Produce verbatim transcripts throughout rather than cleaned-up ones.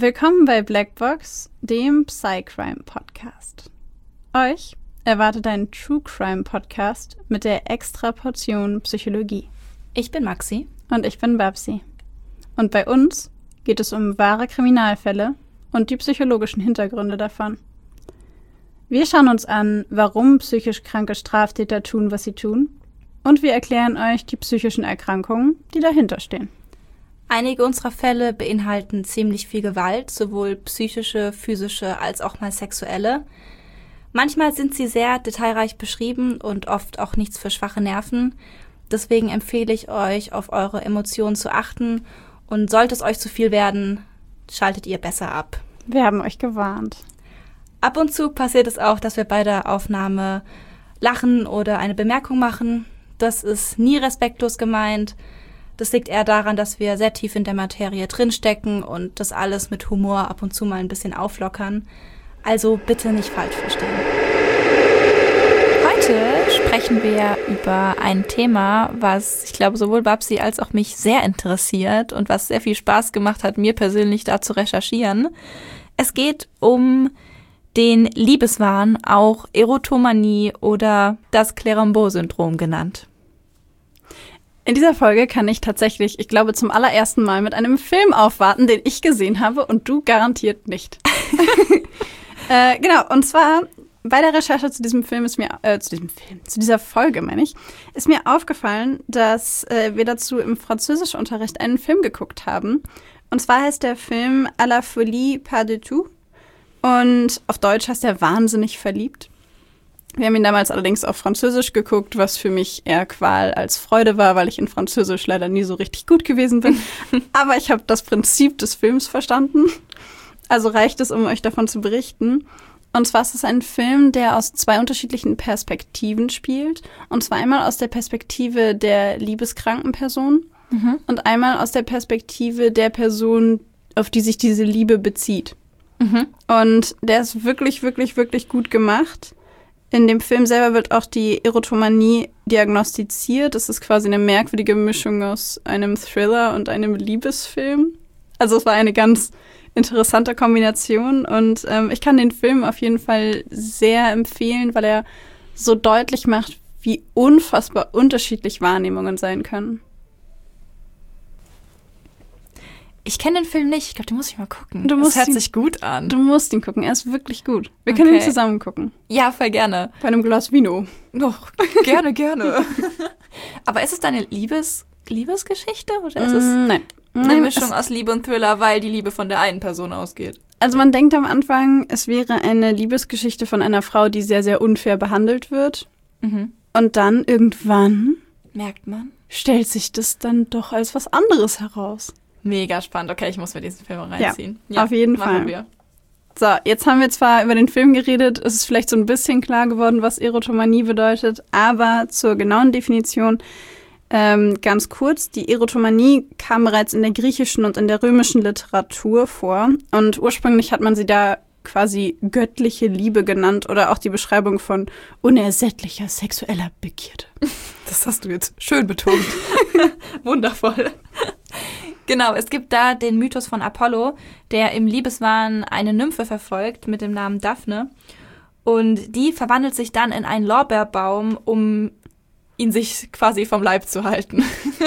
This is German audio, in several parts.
Willkommen bei Blackbox, dem Psycrime-Podcast. Euch erwartet ein True-Crime-Podcast mit der extra Portion Psychologie. Ich bin Maxi. Und ich bin Babsi. Und bei uns geht es um wahre Kriminalfälle und die psychologischen Hintergründe davon. Wir schauen uns an, warum psychisch kranke Straftäter tun, was sie tun. Und wir erklären euch die psychischen Erkrankungen, die dahinter stehen. Einige unserer Fälle beinhalten ziemlich viel Gewalt, sowohl psychische, physische als auch mal sexuelle. Manchmal sind sie sehr detailreich beschrieben und oft auch nichts für schwache Nerven. Deswegen empfehle ich euch, auf eure Emotionen zu achten. Und sollte es euch zu viel werden, schaltet ihr besser ab. Wir haben euch gewarnt. Ab und zu passiert es auch, dass wir bei der Aufnahme lachen oder eine Bemerkung machen. Das ist nie respektlos gemeint. Das liegt eher daran, dass wir sehr tief in der Materie drinstecken und das alles mit Humor ab und zu mal ein bisschen auflockern. Also bitte nicht falsch verstehen. Heute sprechen wir über ein Thema, was ich glaube sowohl Babsi als auch mich sehr interessiert und was sehr viel Spaß gemacht hat, mir persönlich da zu recherchieren. Es geht um den Liebeswahn, auch Erotomanie oder das Clérambault-Syndrom genannt. In dieser Folge kann ich tatsächlich, ich glaube, zum allerersten Mal mit einem Film aufwarten, den ich gesehen habe und du garantiert nicht. äh, genau, und zwar bei der Recherche zu diesem Film ist mir, äh, zu diesem Film, zu dieser Folge, meine ich, ist mir aufgefallen, dass äh, wir dazu im Französischunterricht einen Film geguckt haben. Und zwar heißt der Film À la folie pas du tout. Und auf Deutsch heißt er Wahnsinnig verliebt. Wir haben ihn damals allerdings auf Französisch geguckt, was für mich eher Qual als Freude war, weil ich in Französisch leider nie so richtig gut gewesen bin. Aber ich habe das Prinzip des Films verstanden. Also reicht es, um euch davon zu berichten. Und zwar ist es ein Film, der aus zwei unterschiedlichen Perspektiven spielt. Und zwar einmal aus der Perspektive der liebeskranken Person mhm. und einmal aus der Perspektive der Person, auf die sich diese Liebe bezieht. Mhm. Und der ist wirklich, wirklich, wirklich gut gemacht. In dem Film selber wird auch die Erotomanie diagnostiziert. Das ist quasi eine merkwürdige Mischung aus einem Thriller und einem Liebesfilm. Also es war eine ganz interessante Kombination. Und ähm, ich kann den Film auf jeden Fall sehr empfehlen, weil er so deutlich macht, wie unfassbar unterschiedlich Wahrnehmungen sein können. Ich kenne den Film nicht. Ich glaube, den muss ich mal gucken. Du musst das hört ihn, sich gut an. Du musst ihn gucken. Er ist wirklich gut. Wir Okay. können ihn zusammen gucken. Ja, voll gerne. Bei einem Glas Vino. Oh, gerne, gerne. Aber ist es deine Liebes Liebesgeschichte? Oder ist es Mm, nein. eine Nein, Mischung es- aus Liebe und Thriller, weil die Liebe von der einen Person ausgeht? Also man denkt am Anfang, es wäre eine Liebesgeschichte von einer Frau, die sehr, sehr unfair behandelt wird. Mhm. Und dann irgendwann Merkt man. stellt sich das dann doch als was anderes heraus. Mega spannend. Okay, ich muss mir diesen Film reinziehen. auf jeden machen Fall. Wir. So, jetzt haben wir zwar über den Film geredet, es ist vielleicht so ein bisschen klar geworden, was Erotomanie bedeutet, aber zur genauen Definition ähm, ganz kurz. Die Erotomanie kam bereits in der griechischen und in der römischen Literatur vor und ursprünglich hat man sie da quasi göttliche Liebe genannt oder auch die Beschreibung von unersättlicher sexueller Begierde. Das hast du jetzt schön betont. Wundervoll. Genau, es gibt da den Mythos von Apollo, der im Liebeswahn eine Nymphe verfolgt mit dem Namen Daphne. Und die verwandelt sich dann in einen Lorbeerbaum, um ihn sich quasi vom Leib zu halten.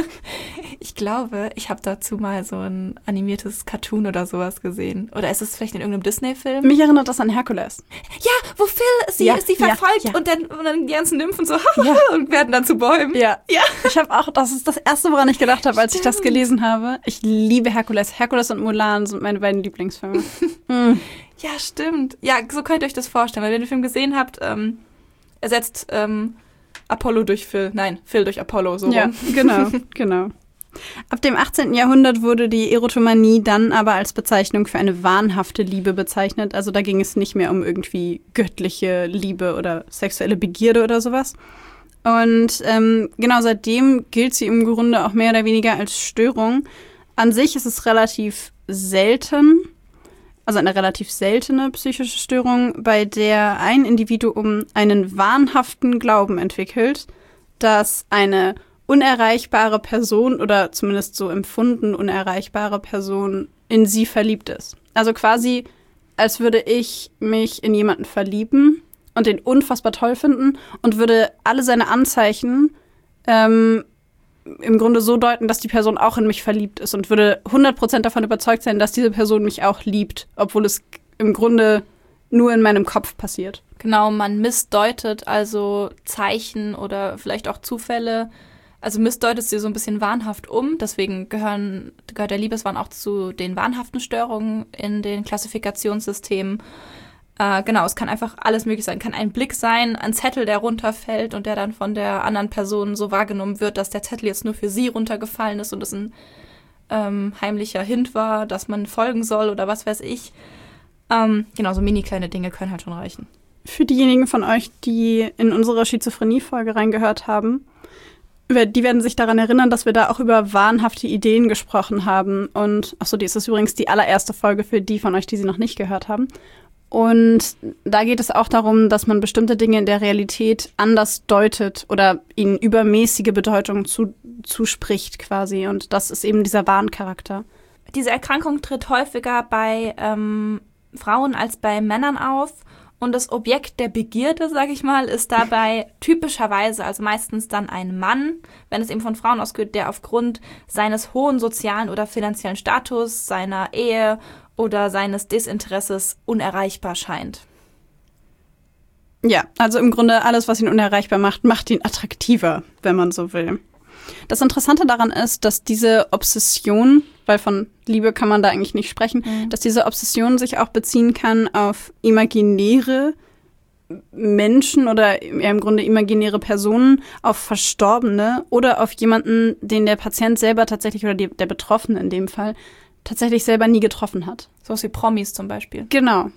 Ich glaube, ich habe dazu mal so ein animiertes Cartoon oder sowas gesehen. Oder ist es vielleicht in irgendeinem Disney-Film? Mich erinnert das an Herkules. Ja, wo Phil sie, Ja, sie ja, verfolgt ja. Und, dann, und dann die ganzen Nymphen so Ja. und werden dann zu Bäumen. Ja, ja. Ich habe auch, das ist das Erste, woran ich gedacht habe, als ich das Stimmt. gelesen habe. Ich liebe Herkules. Herkules und Mulan sind meine beiden Lieblingsfilme. mm. Ja, stimmt. Ja, so könnt ihr euch das vorstellen. Weil wenn ihr den Film gesehen habt, ähm, ersetzt ähm, Apollo durch Phil. Nein, Phil durch Apollo, so Ja, rum. genau, genau. Ab dem achtzehnten Jahrhundert wurde die Erotomanie dann aber als Bezeichnung für eine wahnhafte Liebe bezeichnet. Also da ging es nicht mehr um irgendwie göttliche Liebe oder sexuelle Begierde oder sowas. Und ähm, genau seitdem gilt sie im Grunde auch mehr oder weniger als Störung. An sich ist es relativ selten, also eine relativ seltene psychische Störung, bei der ein Individuum einen wahnhaften Glauben entwickelt, dass eine unerreichbare Person oder zumindest so empfunden unerreichbare Person in sie verliebt ist. Also quasi, als würde ich mich in jemanden verlieben und den unfassbar toll finden und würde alle seine Anzeichen ähm, im Grunde so deuten, dass die Person auch in mich verliebt ist und würde hundert Prozent davon überzeugt sein, dass diese Person mich auch liebt, obwohl es im Grunde nur in meinem Kopf passiert. Genau, man missdeutet also Zeichen oder vielleicht auch Zufälle. Also missdeutet sie so ein bisschen wahnhaft um. Deswegen gehören, gehört der Liebeswahn auch zu den wahnhaften Störungen in den Klassifikationssystemen. Äh, genau, es kann einfach alles möglich sein. Kann ein Blick sein, ein Zettel, der runterfällt und der dann von der anderen Person so wahrgenommen wird, dass der Zettel jetzt nur für sie runtergefallen ist und es ein ähm, heimlicher Hint war, dass man folgen soll oder was weiß ich. Ähm, genau, so mini kleine Dinge können halt schon reichen. Für diejenigen von euch, die in unsere Schizophrenie-Folge reingehört haben, die werden sich daran erinnern, dass wir da auch über wahnhafte Ideen gesprochen haben. Und, achso, die ist das übrigens die allererste Folge für die von euch, die sie noch nicht gehört haben. Und da geht es auch darum, dass man bestimmte Dinge in der Realität anders deutet oder ihnen übermäßige Bedeutung zu, zuspricht quasi. Und das ist eben dieser Wahncharakter. Diese Erkrankung tritt häufiger bei ähm, Frauen als bei Männern auf. Und das Objekt der Begierde, sage ich mal, ist dabei typischerweise, also meistens dann ein Mann, wenn es eben von Frauen ausgeht, der aufgrund seines hohen sozialen oder finanziellen Status, seiner Ehe oder seines Desinteresses unerreichbar scheint. Ja, also im Grunde alles, was ihn unerreichbar macht, macht ihn attraktiver, wenn man so will. Das Interessante daran ist, dass diese Obsession, weil von Liebe kann man da eigentlich nicht sprechen, mhm. dass diese Obsession sich auch beziehen kann auf imaginäre Menschen oder ja, im Grunde imaginäre Personen, auf Verstorbene oder auf jemanden, den der Patient selber tatsächlich oder die, der Betroffene in dem Fall tatsächlich selber nie getroffen hat. So wie Promis zum Beispiel. Genau.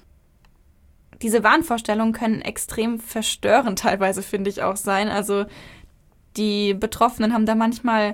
Diese Wahnvorstellungen können extrem verstörend teilweise, finde ich, auch sein. Also die Betroffenen haben da manchmal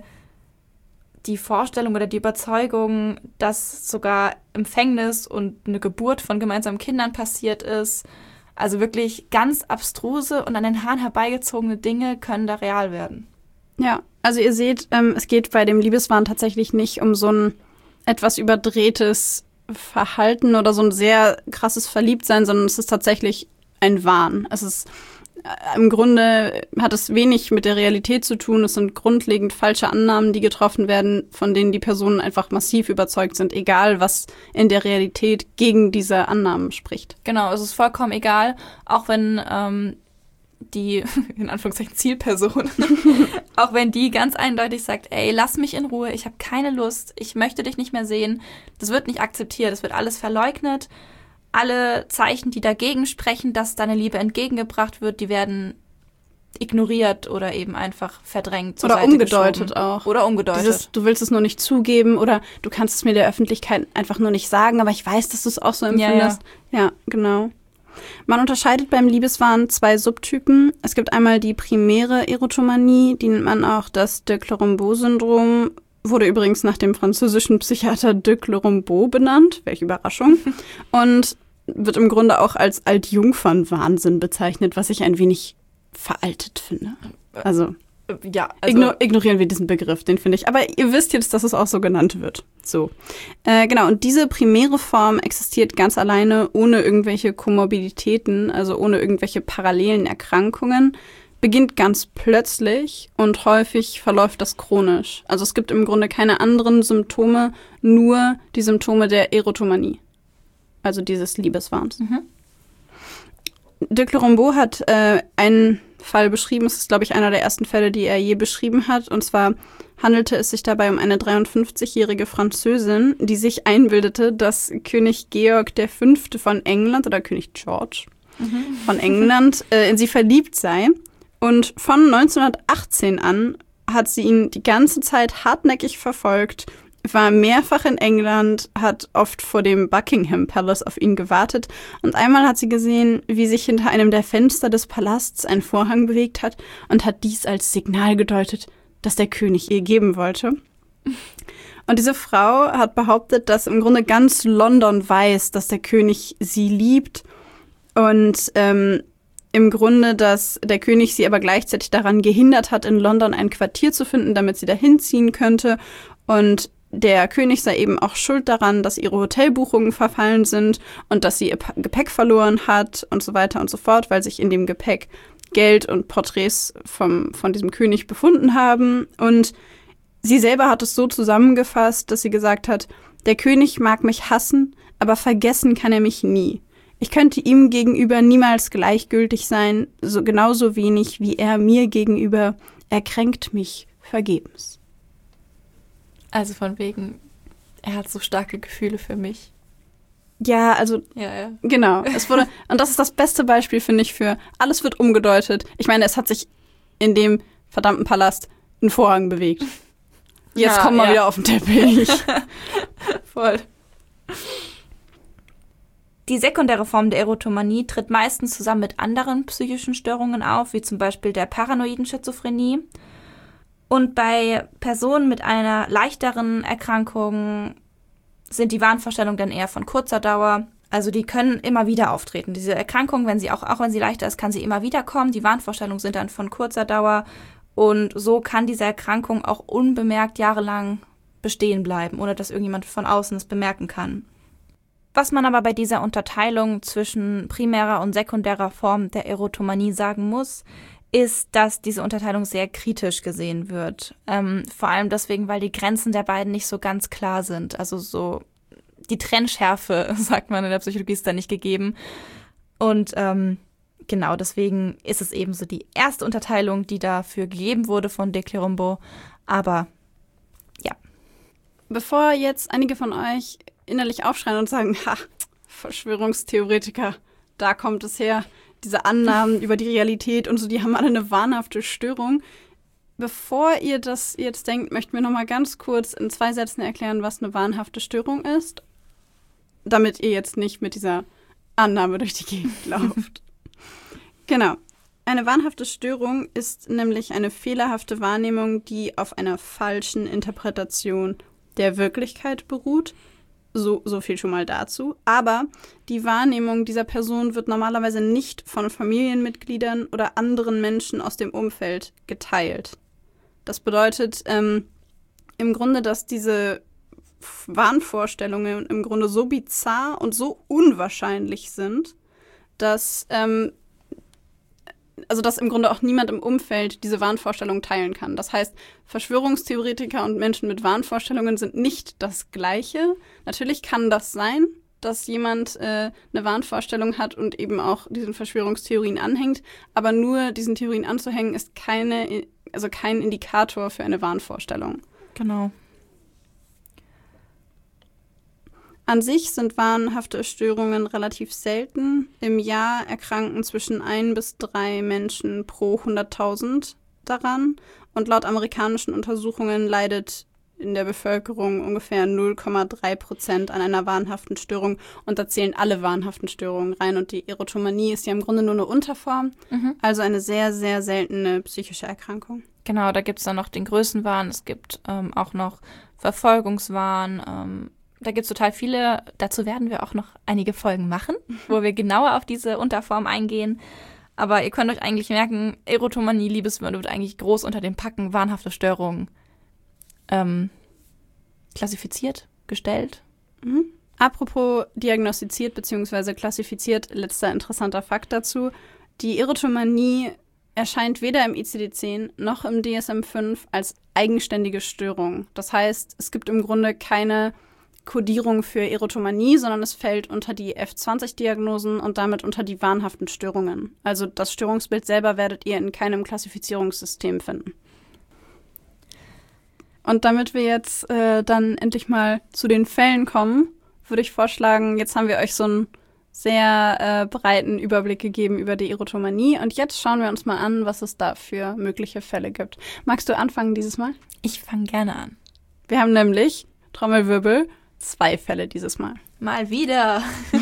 die Vorstellung oder die Überzeugung, dass sogar Empfängnis und eine Geburt von gemeinsamen Kindern passiert ist. Also wirklich ganz abstruse und an den Haaren herbeigezogene Dinge können da real werden. Ja, also ihr seht, ähm, es geht bei dem Liebeswahn tatsächlich nicht um so ein etwas überdrehtes Verhalten oder so ein sehr krasses Verliebtsein, sondern es ist tatsächlich ein Wahn. Es ist Im Grunde hat es wenig mit der Realität zu tun. Es sind grundlegend falsche Annahmen, die getroffen werden, von denen die Personen einfach massiv überzeugt sind, egal was in der Realität gegen diese Annahmen spricht. Genau, es ist vollkommen egal, auch wenn ähm, die, in Anführungszeichen, Zielperson, auch wenn die ganz eindeutig sagt, ey, lass mich in Ruhe, ich habe keine Lust, ich möchte dich nicht mehr sehen. Das wird nicht akzeptiert, das wird alles verleugnet. Alle Zeichen, die dagegen sprechen, dass deine Liebe entgegengebracht wird, die werden ignoriert oder eben einfach verdrängt. Zur oder Seite umgedeutet geschoben. auch. Oder umgedeutet. Dieses, du willst es nur nicht zugeben oder du kannst es mir der Öffentlichkeit einfach nur nicht sagen, aber ich weiß, dass du es auch so empfindest. Ja, ja. ja, genau. Man unterscheidet beim Liebeswahn zwei Subtypen. Es gibt einmal die primäre Erotomanie, die nennt man auch das de Clerambault-Syndrom. Wurde übrigens nach dem französischen Psychiater de Clerambault benannt. Welche Überraschung. Und wird im Grunde auch als Altjungfernwahnsinn bezeichnet, was ich ein wenig veraltet finde. Also, ja, also igno- ignorieren wir diesen Begriff, den finde ich. Aber ihr wisst jetzt, dass es auch so genannt wird. So, äh, genau. Und diese primäre Form existiert ganz alleine, ohne irgendwelche Komorbiditäten, also ohne irgendwelche parallelen Erkrankungen. Beginnt ganz plötzlich und häufig verläuft das chronisch. Also es gibt im Grunde keine anderen Symptome, nur die Symptome der Erotomanie. Also dieses Liebeswahns. Mhm. De Clerambault hat äh, einen Fall beschrieben. Es ist, glaube ich, einer der ersten Fälle, die er je beschrieben hat. Und zwar handelte es sich dabei um eine dreiundfünfzigjährige Französin, die sich einbildete, dass König Georg der Fünfte von England oder König George mhm. von England äh, in sie verliebt sei. Und von neunzehnhundertachtzehn an hat sie ihn die ganze Zeit hartnäckig verfolgt, war mehrfach in England, hat oft vor dem Buckingham Palace auf ihn gewartet. Und einmal hat sie gesehen, wie sich hinter einem der Fenster des Palasts ein Vorhang bewegt hat und hat dies als Signal gedeutet, dass der König ihr geben wollte. Und diese Frau hat behauptet, dass im Grunde ganz London weiß, dass der König sie liebt und ähm, im Grunde, dass der König sie aber gleichzeitig daran gehindert hat, in London ein Quartier zu finden, damit sie dahin ziehen könnte. Und der König sei eben auch schuld daran, dass ihre Hotelbuchungen verfallen sind und dass sie ihr Gepäck verloren hat und so weiter und so fort, weil sich in dem Gepäck Geld und Porträts vom, von diesem König befunden haben. Und sie selber hat es so zusammengefasst, dass sie gesagt hat, der König mag mich hassen, aber vergessen kann er mich nie. Ich könnte ihm gegenüber niemals gleichgültig sein, so genauso wenig wie er mir gegenüber. Er kränkt mich vergebens. Also von wegen, er hat so starke Gefühle für mich. Ja, also, ja, ja. Genau. Es wurde, und das ist das beste Beispiel, finde ich, für alles wird umgedeutet. Ich meine, es hat sich in dem verdammten Palast ein Vorhang bewegt. Jetzt ja, kommen wir ja. wieder auf den Teppich. Voll. Die sekundäre Form der Erotomanie tritt meistens zusammen mit anderen psychischen Störungen auf, wie zum Beispiel der paranoiden Schizophrenie. Und bei Personen mit einer leichteren Erkrankung sind die Wahnvorstellungen dann eher von kurzer Dauer. Also die können immer wieder auftreten. Diese Erkrankung, wenn sie auch, auch wenn sie leichter ist, kann sie immer wieder kommen. Die Wahnvorstellungen sind dann von kurzer Dauer. Und so kann diese Erkrankung auch unbemerkt jahrelang bestehen bleiben, ohne dass irgendjemand von außen es bemerken kann. Was man aber bei dieser Unterteilung zwischen primärer und sekundärer Form der Erotomanie sagen muss, ist, dass diese Unterteilung sehr kritisch gesehen wird. Ähm, vor allem deswegen, weil die Grenzen der beiden nicht so ganz klar sind. Also so die Trennschärfe, sagt man in der Psychologie, ist da nicht gegeben. Und ähm, genau deswegen ist es eben so die erste Unterteilung, die dafür gegeben wurde von de Clerambault. Aber ja. Bevor jetzt einige von euch innerlich aufschreien und sagen, ha, Verschwörungstheoretiker, da kommt es her, diese Annahmen über die Realität und so, die haben alle eine wahnhafte Störung. Bevor ihr das jetzt denkt, möchten wir noch mal ganz kurz in zwei Sätzen erklären, was eine wahnhafte Störung ist, damit ihr jetzt nicht mit dieser Annahme durch die Gegend lauft. Genau. Eine wahnhafte Störung ist nämlich eine fehlerhafte Wahrnehmung, die auf einer falschen Interpretation der Wirklichkeit beruht. So, so viel schon mal dazu. Aber die Wahrnehmung dieser Person wird normalerweise nicht von Familienmitgliedern oder anderen Menschen aus dem Umfeld geteilt. Das bedeutet ähm, im Grunde, dass diese Wahnvorstellungen im Grunde so bizarr und so unwahrscheinlich sind, dass ähm, also dass im Grunde auch niemand im Umfeld diese Wahnvorstellungen teilen kann. Das heißt, Verschwörungstheoretiker und Menschen mit Wahnvorstellungen sind nicht das Gleiche. Natürlich kann das sein, dass jemand äh, eine Wahnvorstellung hat und eben auch diesen Verschwörungstheorien anhängt, aber nur diesen Theorien anzuhängen ist keine, also kein Indikator für eine Wahnvorstellung. Genau. An sich sind wahnhafte Störungen relativ selten. Im Jahr erkranken zwischen ein bis drei Menschen pro hunderttausend daran. Und laut amerikanischen Untersuchungen leidet in der Bevölkerung ungefähr null Komma drei Prozent an einer wahnhaften Störung. Und da zählen alle wahnhaften Störungen rein. Und die Erotomanie ist ja im Grunde nur eine Unterform. Mhm. Also eine sehr, sehr seltene psychische Erkrankung. Genau, da gibt es dann noch den Größenwahn. Es gibt ähm, auch noch Verfolgungswahn, ähm, Da gibt es total viele, dazu werden wir auch noch einige Folgen machen, wo wir genauer auf diese Unterform eingehen. Aber ihr könnt euch eigentlich merken, Erotomanie, Liebesmorde wird eigentlich groß unter dem Packen wahnhafte Störungen ähm, klassifiziert, gestellt. Mhm. Apropos diagnostiziert bzw. klassifiziert, letzter interessanter Fakt dazu. Die Erotomanie erscheint weder im I C D zehn noch im D S M fünf als eigenständige Störung. Das heißt, es gibt im Grunde keine Kodierung für Erotomanie, sondern es fällt unter die F zwanzig Diagnosen und damit unter die wahnhaften Störungen. Also das Störungsbild selber werdet ihr in keinem Klassifizierungssystem finden. Und damit wir jetzt äh, dann endlich mal zu den Fällen kommen, würde ich vorschlagen, jetzt haben wir euch so einen sehr äh, breiten Überblick gegeben über die Erotomanie. Und jetzt schauen wir uns mal an, was es da für mögliche Fälle gibt. Magst du anfangen dieses Mal? Ich fange gerne an. Wir haben nämlich, Trommelwirbel, zwei Fälle dieses Mal. Mal wieder.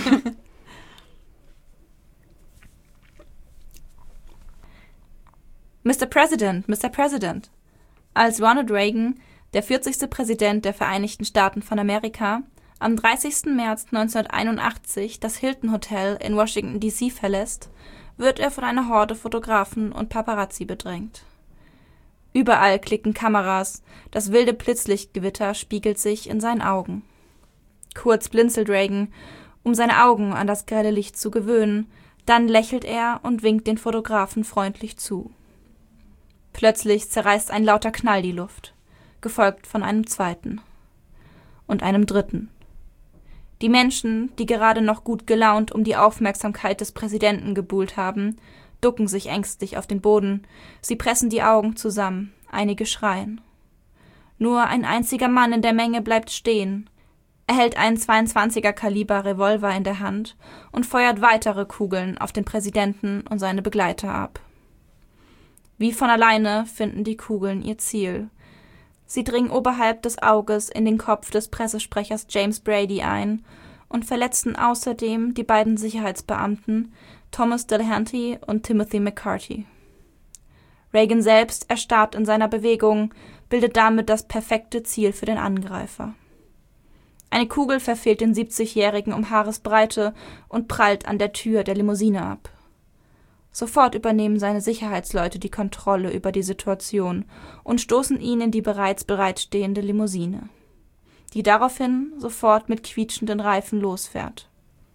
Mister President, Mister President. Als Ronald Reagan, der vierzigste Präsident der Vereinigten Staaten von Amerika, am dreißigsten März neunzehnhunderteinundachtzig das Hilton Hotel in Washington D C verlässt, wird er von einer Horde Fotografen und Paparazzi bedrängt. Überall klicken Kameras, das wilde Blitzlichtgewitter spiegelt sich in seinen Augen. Kurz blinzelt Reagan, um seine Augen an das grelle Licht zu gewöhnen, dann lächelt er und winkt den Fotografen freundlich zu. Plötzlich zerreißt ein lauter Knall die Luft, gefolgt von einem zweiten und einem dritten. Die Menschen, die gerade noch gut gelaunt um die Aufmerksamkeit des Präsidenten gebuhlt haben, ducken sich ängstlich auf den Boden, sie pressen die Augen zusammen, einige schreien. Nur ein einziger Mann in der Menge bleibt stehen. Er hält einen zweiundzwanziger Kaliber Revolver in der Hand und feuert weitere Kugeln auf den Präsidenten und seine Begleiter ab. Wie von alleine finden die Kugeln ihr Ziel. Sie dringen oberhalb des Auges in den Kopf des Pressesprechers James Brady ein und verletzten außerdem die beiden Sicherheitsbeamten Thomas Delahanty und Timothy McCarthy. Reagan selbst erstarrt in seiner Bewegung, bildet damit das perfekte Ziel für den Angreifer. Eine Kugel verfehlt den siebzigjährigen um Haaresbreite und prallt an der Tür der Limousine ab. Sofort übernehmen seine Sicherheitsleute die Kontrolle über die Situation und stoßen ihn in die bereits bereitstehende Limousine, die daraufhin sofort mit quietschenden Reifen losfährt.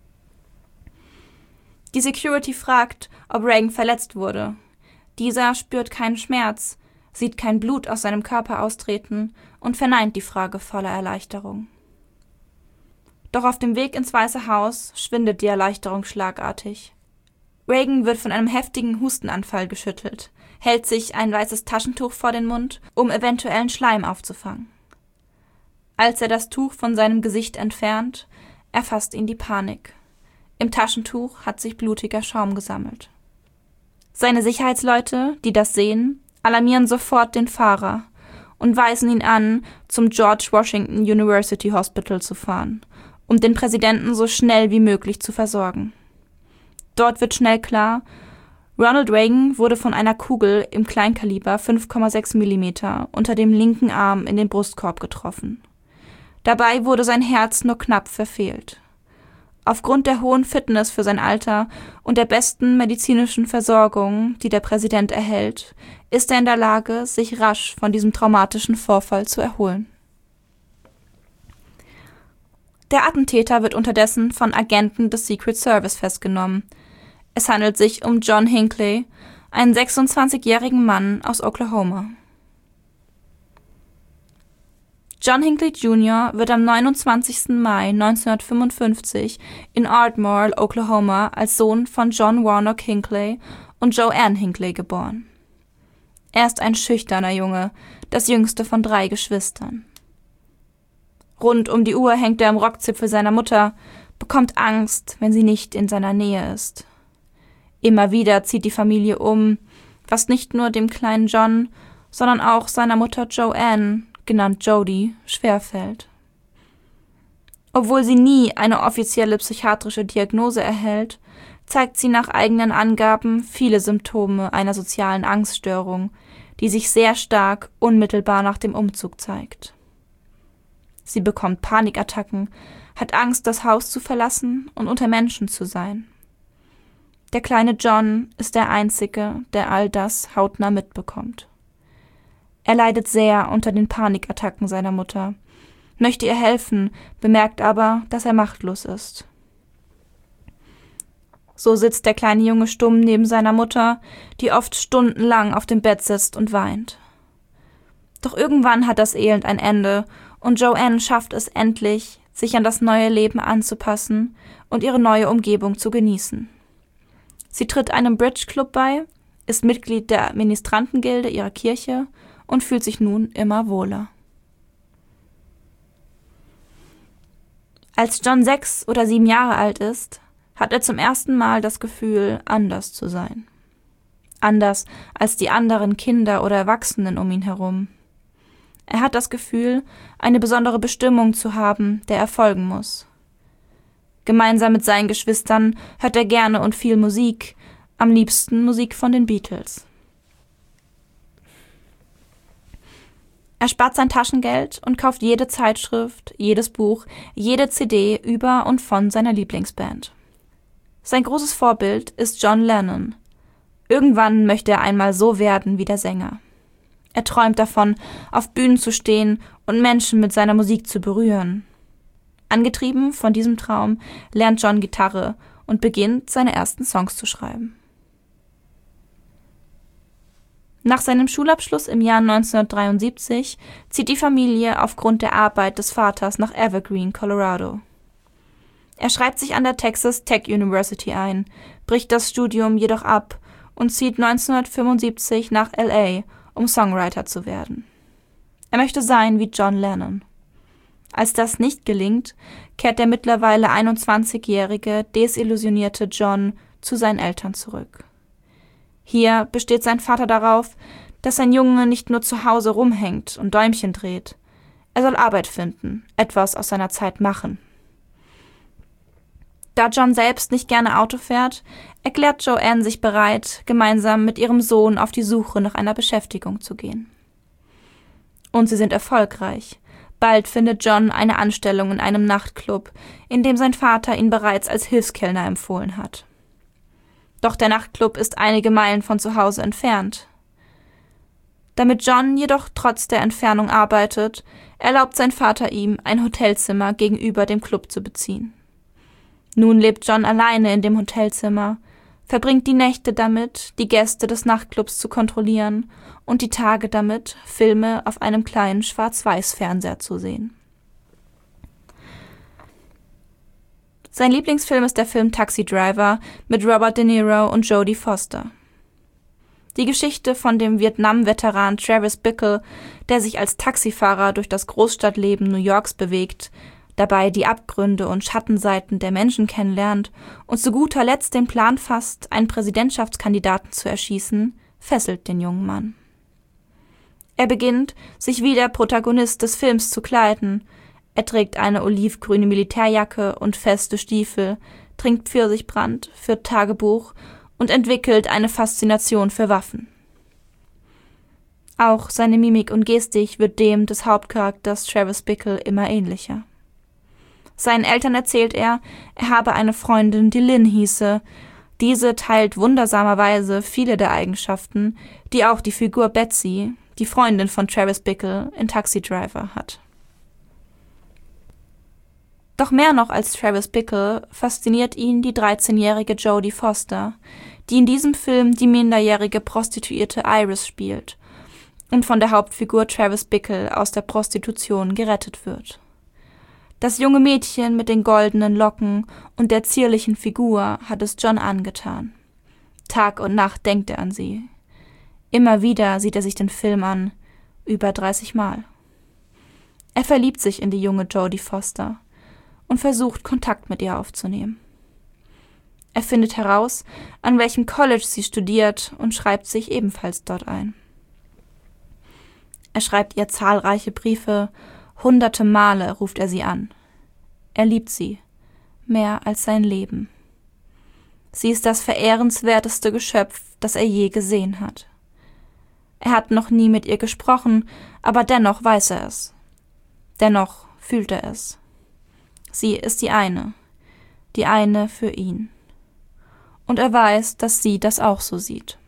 Die Security fragt, ob Reagan verletzt wurde. Dieser spürt keinen Schmerz, sieht kein Blut aus seinem Körper austreten und verneint die Frage voller Erleichterung. Doch auf dem Weg ins Weiße Haus schwindet die Erleichterung schlagartig. Reagan wird von einem heftigen Hustenanfall geschüttelt, hält sich ein weißes Taschentuch vor den Mund, um eventuellen Schleim aufzufangen. Als er das Tuch von seinem Gesicht entfernt, erfasst ihn die Panik. Im Taschentuch hat sich blutiger Schaum gesammelt. Seine Sicherheitsleute, die das sehen, alarmieren sofort den Fahrer und weisen ihn an, zum George Washington University Hospital zu fahren, um den Präsidenten so schnell wie möglich zu versorgen. Dort wird schnell klar, Ronald Reagan wurde von einer Kugel im Kleinkaliber fünf Komma sechs Millimeter unter dem linken Arm in den Brustkorb getroffen. Dabei wurde sein Herz nur knapp verfehlt. Aufgrund der hohen Fitness für sein Alter und der besten medizinischen Versorgung, die der Präsident erhält, ist er in der Lage, sich rasch von diesem traumatischen Vorfall zu erholen. Der Attentäter wird unterdessen von Agenten des Secret Service festgenommen. Es handelt sich um John Hinckley, einen sechsundzwanzigjährigen Mann aus Oklahoma. John Hinckley Junior wird am neunundzwanzigsten Mai neunzehnhundertfünfundfünfzig in Ardmore, Oklahoma, als Sohn von John Warnock Hinckley und Joanne Hinckley geboren. Er ist ein schüchterner Junge, das jüngste von drei Geschwistern. Rund um die Uhr hängt er am Rockzipfel seiner Mutter, bekommt Angst, wenn sie nicht in seiner Nähe ist. Immer wieder zieht die Familie um, was nicht nur dem kleinen John, sondern auch seiner Mutter Joanne, genannt Jody, schwerfällt. Obwohl sie nie eine offizielle psychiatrische Diagnose erhält, zeigt sie nach eigenen Angaben viele Symptome einer sozialen Angststörung, die sich sehr stark unmittelbar nach dem Umzug zeigt. Sie bekommt Panikattacken, hat Angst, das Haus zu verlassen und unter Menschen zu sein. Der kleine John ist der Einzige, der all das hautnah mitbekommt. Er leidet sehr unter den Panikattacken seiner Mutter, möchte ihr helfen, bemerkt aber, dass er machtlos ist. So sitzt der kleine Junge stumm neben seiner Mutter, die oft stundenlang auf dem Bett sitzt und weint. Doch irgendwann hat das Elend ein Ende und Joanne schafft es endlich, sich an das neue Leben anzupassen und ihre neue Umgebung zu genießen. Sie tritt einem Bridge-Club bei, ist Mitglied der Ministrantengilde ihrer Kirche und fühlt sich nun immer wohler. Als John sechs oder sieben Jahre alt ist, hat er zum ersten Mal das Gefühl, anders zu sein. Anders als die anderen Kinder oder Erwachsenen um ihn herum. Er hat das Gefühl, eine besondere Bestimmung zu haben, der er folgen muss. Gemeinsam mit seinen Geschwistern hört er gerne und viel Musik, am liebsten Musik von den Beatles. Er spart sein Taschengeld und kauft jede Zeitschrift, jedes Buch, jede C D über und von seiner Lieblingsband. Sein großes Vorbild ist John Lennon. Irgendwann möchte er einmal so werden wie der Sänger. Er träumt davon, auf Bühnen zu stehen und Menschen mit seiner Musik zu berühren. Angetrieben von diesem Traum lernt John Gitarre und beginnt, seine ersten Songs zu schreiben. Nach seinem Schulabschluss im Jahr neunzehnhundertdreiundsiebzig zieht die Familie aufgrund der Arbeit des Vaters nach Evergreen, Colorado. Er schreibt sich an der Texas Tech University ein, bricht das Studium jedoch ab und zieht neunzehnhundertfünfundsiebzig nach L A, um Songwriter zu werden. Er möchte sein wie John Lennon. Als das nicht gelingt, kehrt der mittlerweile einundzwanzigjährige, desillusionierte John zu seinen Eltern zurück. Hier besteht sein Vater darauf, dass sein Junge nicht nur zu Hause rumhängt und Däumchen dreht. Er soll Arbeit finden, etwas aus seiner Zeit machen. Da John selbst nicht gerne Auto fährt, erklärt Joanne sich bereit, gemeinsam mit ihrem Sohn auf die Suche nach einer Beschäftigung zu gehen. Und sie sind erfolgreich. Bald findet John eine Anstellung in einem Nachtclub, in dem sein Vater ihn bereits als Hilfskellner empfohlen hat. Doch der Nachtclub ist einige Meilen von zu Hause entfernt. Damit John jedoch trotz der Entfernung arbeitet, erlaubt sein Vater ihm, ein Hotelzimmer gegenüber dem Club zu beziehen. Nun lebt John alleine in dem Hotelzimmer, verbringt die Nächte damit, die Gäste des Nachtclubs zu kontrollieren und die Tage damit, Filme auf einem kleinen Schwarz-Weiß-Fernseher zu sehen. Sein Lieblingsfilm ist der Film Taxi Driver mit Robert De Niro und Jodie Foster. Die Geschichte von dem Vietnam-Veteran Travis Bickle, der sich als Taxifahrer durch das Großstadtleben New Yorks bewegt, dabei die Abgründe und Schattenseiten der Menschen kennenlernt und zu guter Letzt den Plan fasst, einen Präsidentschaftskandidaten zu erschießen, fesselt den jungen Mann. Er beginnt, sich wie der Protagonist des Films zu kleiden. Er trägt eine olivgrüne Militärjacke und feste Stiefel, trinkt Pfirsichbrand, führt Tagebuch und entwickelt eine Faszination für Waffen. Auch seine Mimik und Gestik wird dem des Hauptcharakters Travis Bickle immer ähnlicher. Seinen Eltern erzählt er, er habe eine Freundin, die Lynn hieße. Diese teilt wundersamerweise viele der Eigenschaften, die auch die Figur Betsy, die Freundin von Travis Bickle, in Taxi Driver hat. Doch mehr noch als Travis Bickle fasziniert ihn die dreizehnjährige Jodie Foster, die in diesem Film die minderjährige Prostituierte Iris spielt und von der Hauptfigur Travis Bickle aus der Prostitution gerettet wird. Das junge Mädchen mit den goldenen Locken und der zierlichen Figur hat es John angetan. Tag und Nacht denkt er an sie. Immer wieder sieht er sich den Film an, über dreißig Mal. Er verliebt sich in die junge Jodie Foster und versucht, Kontakt mit ihr aufzunehmen. Er findet heraus, an welchem College sie studiert und schreibt sich ebenfalls dort ein. Er schreibt ihr zahlreiche Briefe, hunderte Male ruft er sie an. Er liebt sie, mehr als sein Leben. Sie ist das verehrenswerteste Geschöpf, das er je gesehen hat. Er hat noch nie mit ihr gesprochen, aber dennoch weiß er es. Dennoch fühlt er es. Sie ist die eine, die eine für ihn. Und er weiß, dass sie das auch so sieht.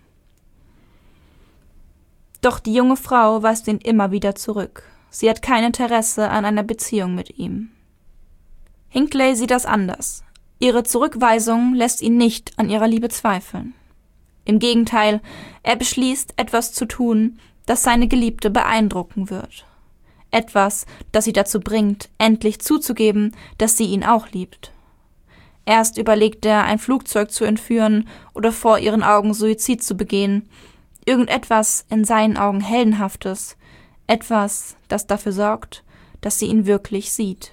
Doch die junge Frau weist ihn immer wieder zurück. Sie hat kein Interesse an einer Beziehung mit ihm. Hinckley sieht das anders. Ihre Zurückweisung lässt ihn nicht an ihrer Liebe zweifeln. Im Gegenteil, er beschließt, etwas zu tun, das seine Geliebte beeindrucken wird. Etwas, das sie dazu bringt, endlich zuzugeben, dass sie ihn auch liebt. Erst überlegt er, ein Flugzeug zu entführen oder vor ihren Augen Suizid zu begehen. Irgendetwas in seinen Augen Heldenhaftes. Etwas, das dafür sorgt, dass sie ihn wirklich sieht.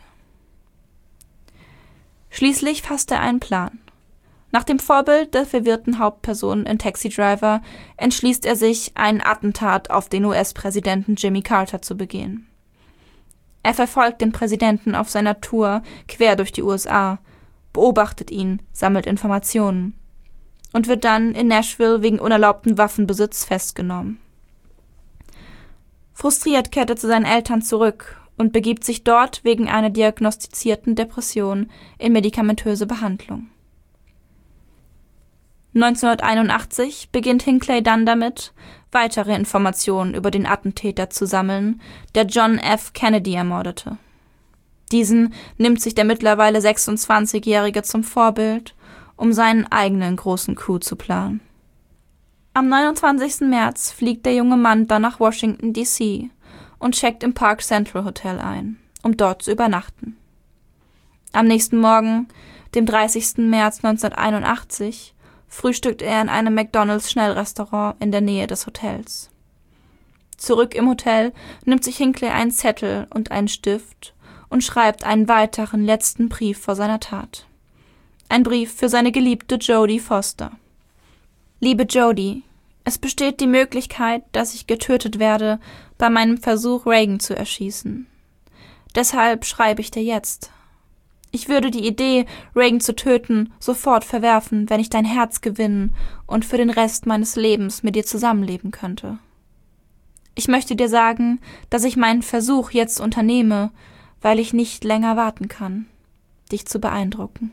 Schließlich fasst er einen Plan. Nach dem Vorbild der verwirrten Hauptperson in Taxi Driver entschließt er sich, ein Attentat auf den U S-Präsidenten Jimmy Carter zu begehen. Er verfolgt den Präsidenten auf seiner Tour quer durch die U S A, beobachtet ihn, sammelt Informationen und wird dann in Nashville wegen unerlaubten Waffenbesitz festgenommen. Frustriert kehrt er zu seinen Eltern zurück und begibt sich dort wegen einer diagnostizierten Depression in medikamentöse Behandlung. neunzehnhunderteinundachtzig beginnt Hinckley dann damit, weitere Informationen über den Attentäter zu sammeln, der John F. Kennedy ermordete. Diesen nimmt sich der mittlerweile sechsundzwanzigjährige zum Vorbild, um seinen eigenen großen Coup zu planen. Am neunundzwanzigsten März fliegt der junge Mann dann nach Washington, D C und checkt im Park Central Hotel ein, um dort zu übernachten. Am nächsten Morgen, dem dreißigsten März neunzehnhunderteinundachtzig, frühstückt er in einem McDonald's-Schnellrestaurant in der Nähe des Hotels. Zurück im Hotel nimmt sich Hinckley einen Zettel und einen Stift und schreibt einen weiteren letzten Brief vor seiner Tat. Ein Brief für seine geliebte Jodie Foster. Liebe Jodie, es besteht die Möglichkeit, dass ich getötet werde bei meinem Versuch, Reagan zu erschießen. Deshalb schreibe ich dir jetzt. Ich würde die Idee, Reagan zu töten, sofort verwerfen, wenn ich dein Herz gewinnen und für den Rest meines Lebens mit dir zusammenleben könnte. Ich möchte dir sagen, dass ich meinen Versuch jetzt unternehme, weil ich nicht länger warten kann, dich zu beeindrucken.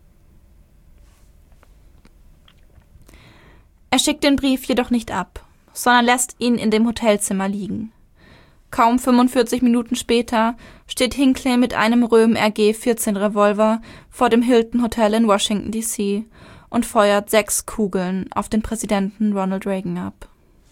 Er schickt den Brief jedoch nicht ab, sondern lässt ihn in dem Hotelzimmer liegen. Kaum fünfundvierzig Minuten später steht Hinckley mit einem Röhm R G vierzehn Revolver vor dem Hilton Hotel in Washington, D C und feuert sechs Kugeln auf den Präsidenten Ronald Reagan ab.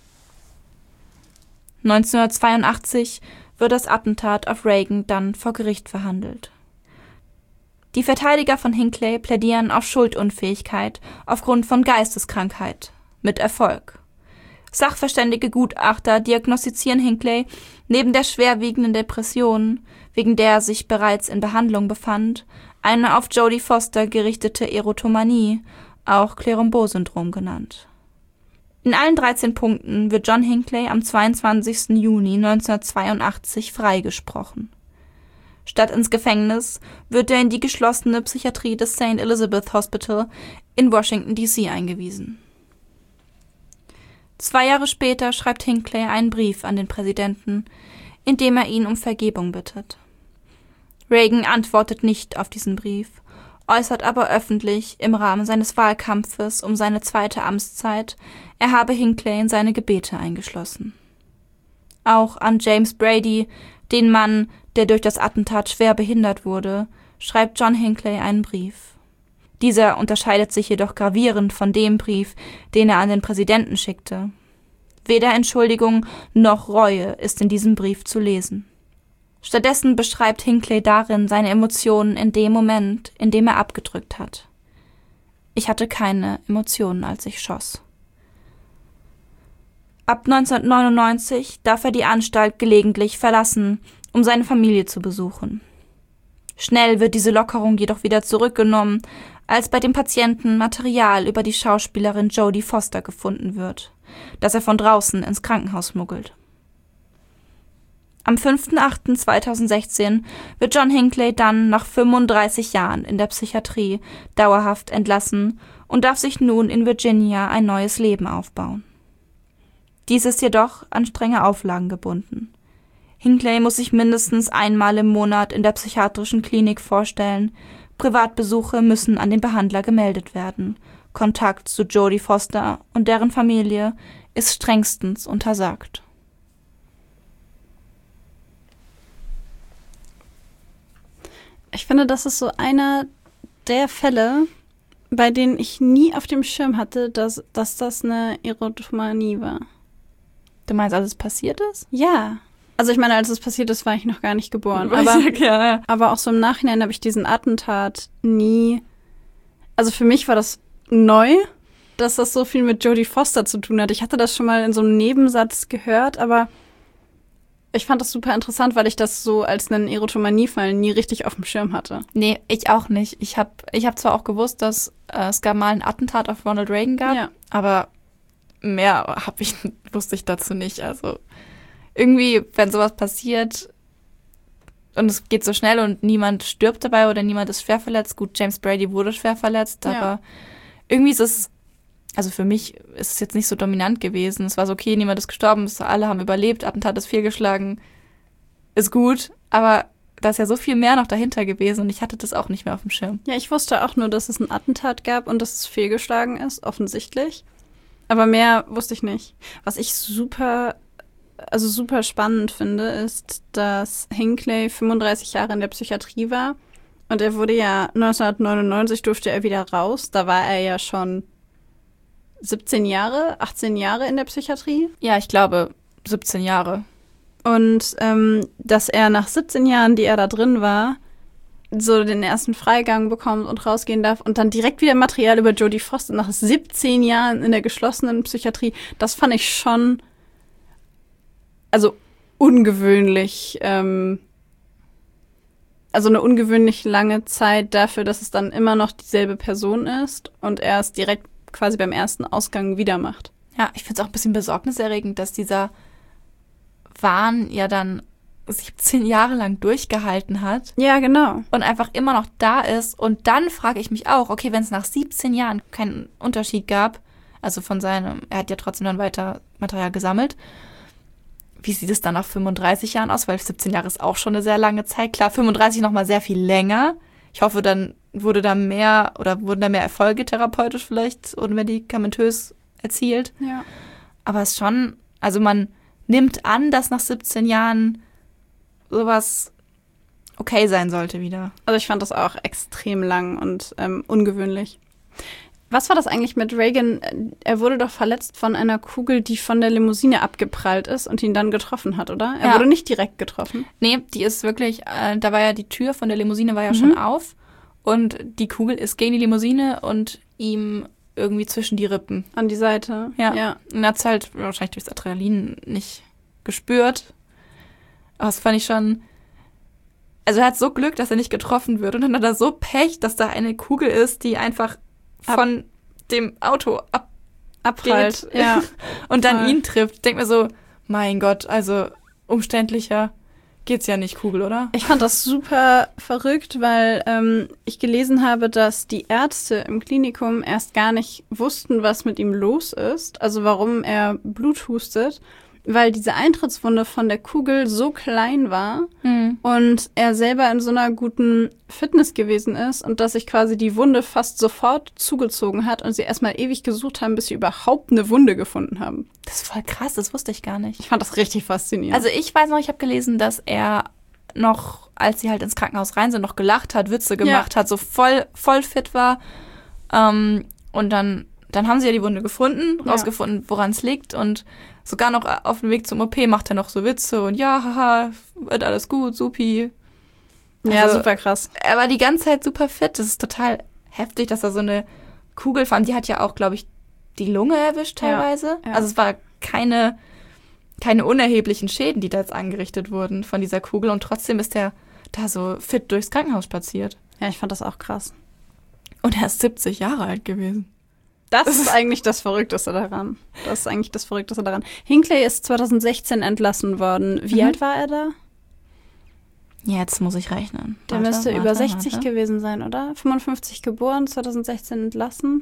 neunzehnhundertzweiundachtzig wird das Attentat auf Reagan dann vor Gericht verhandelt. Die Verteidiger von Hinckley plädieren auf Schuldunfähigkeit aufgrund von Geisteskrankheit, mit Erfolg. Sachverständige Gutachter diagnostizieren Hinckley neben der schwerwiegenden Depression, wegen der er sich bereits in Behandlung befand, eine auf Jodie Foster gerichtete Erotomanie, auch Clérambault-Syndrom genannt. In allen dreizehn Punkten wird John Hinckley am zweiundzwanzigsten Juni neunzehnhundertzweiundachtzig freigesprochen. Statt ins Gefängnis wird er in die geschlossene Psychiatrie des Saint Elizabeth Hospital in Washington, D C eingewiesen. Zwei Jahre später schreibt Hinckley einen Brief an den Präsidenten, in dem er ihn um Vergebung bittet. Reagan antwortet nicht auf diesen Brief, äußert aber öffentlich im Rahmen seines Wahlkampfes um seine zweite Amtszeit, er habe Hinckley in seine Gebete eingeschlossen. Auch an James Brady, den Mann, der durch das Attentat schwer behindert wurde, schreibt John Hinckley einen Brief. Dieser unterscheidet sich jedoch gravierend von dem Brief, den er an den Präsidenten schickte. Weder Entschuldigung noch Reue ist in diesem Brief zu lesen. Stattdessen beschreibt Hinckley darin seine Emotionen in dem Moment, in dem er abgedrückt hat. Ich hatte keine Emotionen, als ich schoss. Ab neunzehnhundertneunundneunzig darf er die Anstalt gelegentlich verlassen, um seine Familie zu besuchen. Schnell wird diese Lockerung jedoch wieder zurückgenommen, als bei dem Patienten Material über die Schauspielerin Jodie Foster gefunden wird, das er von draußen ins Krankenhaus schmuggelt. Am fünften achten zweitausendsechzehn wird John Hinckley dann nach fünfunddreißig Jahren in der Psychiatrie dauerhaft entlassen und darf sich nun in Virginia ein neues Leben aufbauen. Dies ist jedoch an strenge Auflagen gebunden. Hinckley muss sich mindestens einmal im Monat in der psychiatrischen Klinik vorstellen, Privatbesuche müssen an den Behandler gemeldet werden, Kontakt zu Jodie Foster und deren Familie ist strengstens untersagt. Ich finde, das ist so einer der Fälle, bei denen ich nie auf dem Schirm hatte, dass, dass das eine Erotomanie war. Du meinst, als es passiert ist? Ja. Also ich meine, als es passiert ist, war ich noch gar nicht geboren. Aber, ja, klar, ja. aber auch so im Nachhinein habe ich diesen Attentat nie... Also für mich war das neu, dass das so viel mit Jodie Foster zu tun hat. Ich hatte das schon mal in so einem Nebensatz gehört, aber ich fand das super interessant, weil ich das so als einen Erotomaniefall nie richtig auf dem Schirm hatte. Nee, ich auch nicht. Ich habe ich hab zwar auch gewusst, dass äh, es gar mal ein Attentat auf Ronald Reagan gab, ja. aber mehr hab ich, wusste ich dazu nicht. Also irgendwie, wenn sowas passiert und es geht so schnell und niemand stirbt dabei oder niemand ist schwer verletzt. Gut, James Brady wurde schwer verletzt, aber ja. irgendwie ist es, also für mich ist es jetzt nicht so dominant gewesen. Es war so, okay, niemand ist gestorben, alle haben überlebt, Attentat ist fehlgeschlagen, ist gut, aber da ist ja so viel mehr noch dahinter gewesen und ich hatte das auch nicht mehr auf dem Schirm. Ja, ich wusste auch nur, dass es ein Attentat gab und dass es fehlgeschlagen ist, offensichtlich. Aber mehr wusste ich nicht. Was ich super, also super spannend finde, ist, dass Hinckley fünfunddreißig Jahre in der Psychiatrie war. Und er wurde ja neunzehnhundertneunundneunzig durfte er wieder raus. Da war er ja schon siebzehn Jahre, achtzehn Jahre in der Psychiatrie. Ja, ich glaube siebzehn Jahre. Und ähm, dass er nach siebzehn Jahren, die er da drin war, so den ersten Freigang bekommt und rausgehen darf und dann direkt wieder Material über Jodie Foster nach siebzehn Jahren in der geschlossenen Psychiatrie, das fand ich schon, also ungewöhnlich, ähm, also eine ungewöhnlich lange Zeit dafür, dass es dann immer noch dieselbe Person ist und er es direkt quasi beim ersten Ausgang wieder macht. Ja, ich finde es auch ein bisschen besorgniserregend, dass dieser Wahn ja dann siebzehn Jahre lang durchgehalten hat. Ja, genau. Und einfach immer noch da ist. Und dann frage ich mich auch, okay, wenn es nach siebzehn Jahren keinen Unterschied gab, also von seinem, er hat ja trotzdem dann weiter Material gesammelt, wie sieht es dann nach fünfunddreißig Jahren aus? Weil siebzehn Jahre ist auch schon eine sehr lange Zeit. Klar, fünfunddreißig noch mal sehr viel länger. Ich hoffe, dann wurde da mehr oder wurden da mehr Erfolge therapeutisch vielleicht und medikamentös erzielt. Ja. Aber es ist schon, also man nimmt an, dass nach siebzehn Jahren sowas okay sein sollte wieder. Also ich fand das auch extrem lang und ähm, ungewöhnlich. Was war das eigentlich mit Reagan? Er wurde doch verletzt von einer Kugel, die von der Limousine abgeprallt ist und ihn dann getroffen hat, oder? Er ja. wurde nicht direkt getroffen. Nee, die ist wirklich, äh, da war ja die Tür von der Limousine war ja mhm. schon auf und die Kugel ist gegen die Limousine und ihm irgendwie zwischen die Rippen. An die Seite. Ja. ja. Und er hat es halt wahrscheinlich durchs Adrenalin nicht gespürt. Aber das fand ich schon, also er hat so Glück, dass er nicht getroffen wird und dann hat er so Pech, dass da eine Kugel ist, die einfach von ab. dem Auto ab abprallt. Ja. Und dann Voll. ihn trifft. Ich denke mir so, mein Gott, also umständlicher geht's ja nicht, Kugel, oder? Ich fand das super verrückt, weil ähm, ich gelesen habe, dass die Ärzte im Klinikum erst gar nicht wussten, was mit ihm los ist, also warum er Blut hustet, weil diese Eintrittswunde von der Kugel so klein war mhm. und er selber in so einer guten Fitness gewesen ist und dass sich quasi die Wunde fast sofort zugezogen hat und sie erstmal ewig gesucht haben, bis sie überhaupt eine Wunde gefunden haben. Das ist voll krass, das wusste ich gar nicht. Ich fand das richtig faszinierend. Also ich weiß noch, ich habe gelesen, dass er noch, als sie halt ins Krankenhaus rein sind, noch gelacht hat, Witze gemacht ja. hat, so voll, voll fit war. Ähm, und dann, dann haben sie ja die Wunde gefunden, ja. rausgefunden, woran es liegt und sogar noch auf dem Weg zum O P macht er noch so Witze und ja, haha, wird alles gut, supi. Also, ja, super krass. Er war die ganze Zeit super fit. Das ist total heftig, dass er so eine Kugel fand. Die hat ja auch, glaube ich, die Lunge erwischt teilweise. Ja, ja. Also es war keine, keine unerheblichen Schäden, die da jetzt angerichtet wurden von dieser Kugel. Und trotzdem ist er da so fit durchs Krankenhaus spaziert. Ja, ich fand das auch krass. Und er ist siebzig Jahre alt gewesen. Das ist eigentlich das Verrückteste daran. Das ist eigentlich das Verrückteste daran. Hinckley ist zweitausendsechzehn entlassen worden. Wie mhm. alt war er da? Jetzt muss ich rechnen. Der warte, müsste warte, über sechzig warte. gewesen sein, oder? fünfundfünfzig geboren, zweitausendsechzehn entlassen.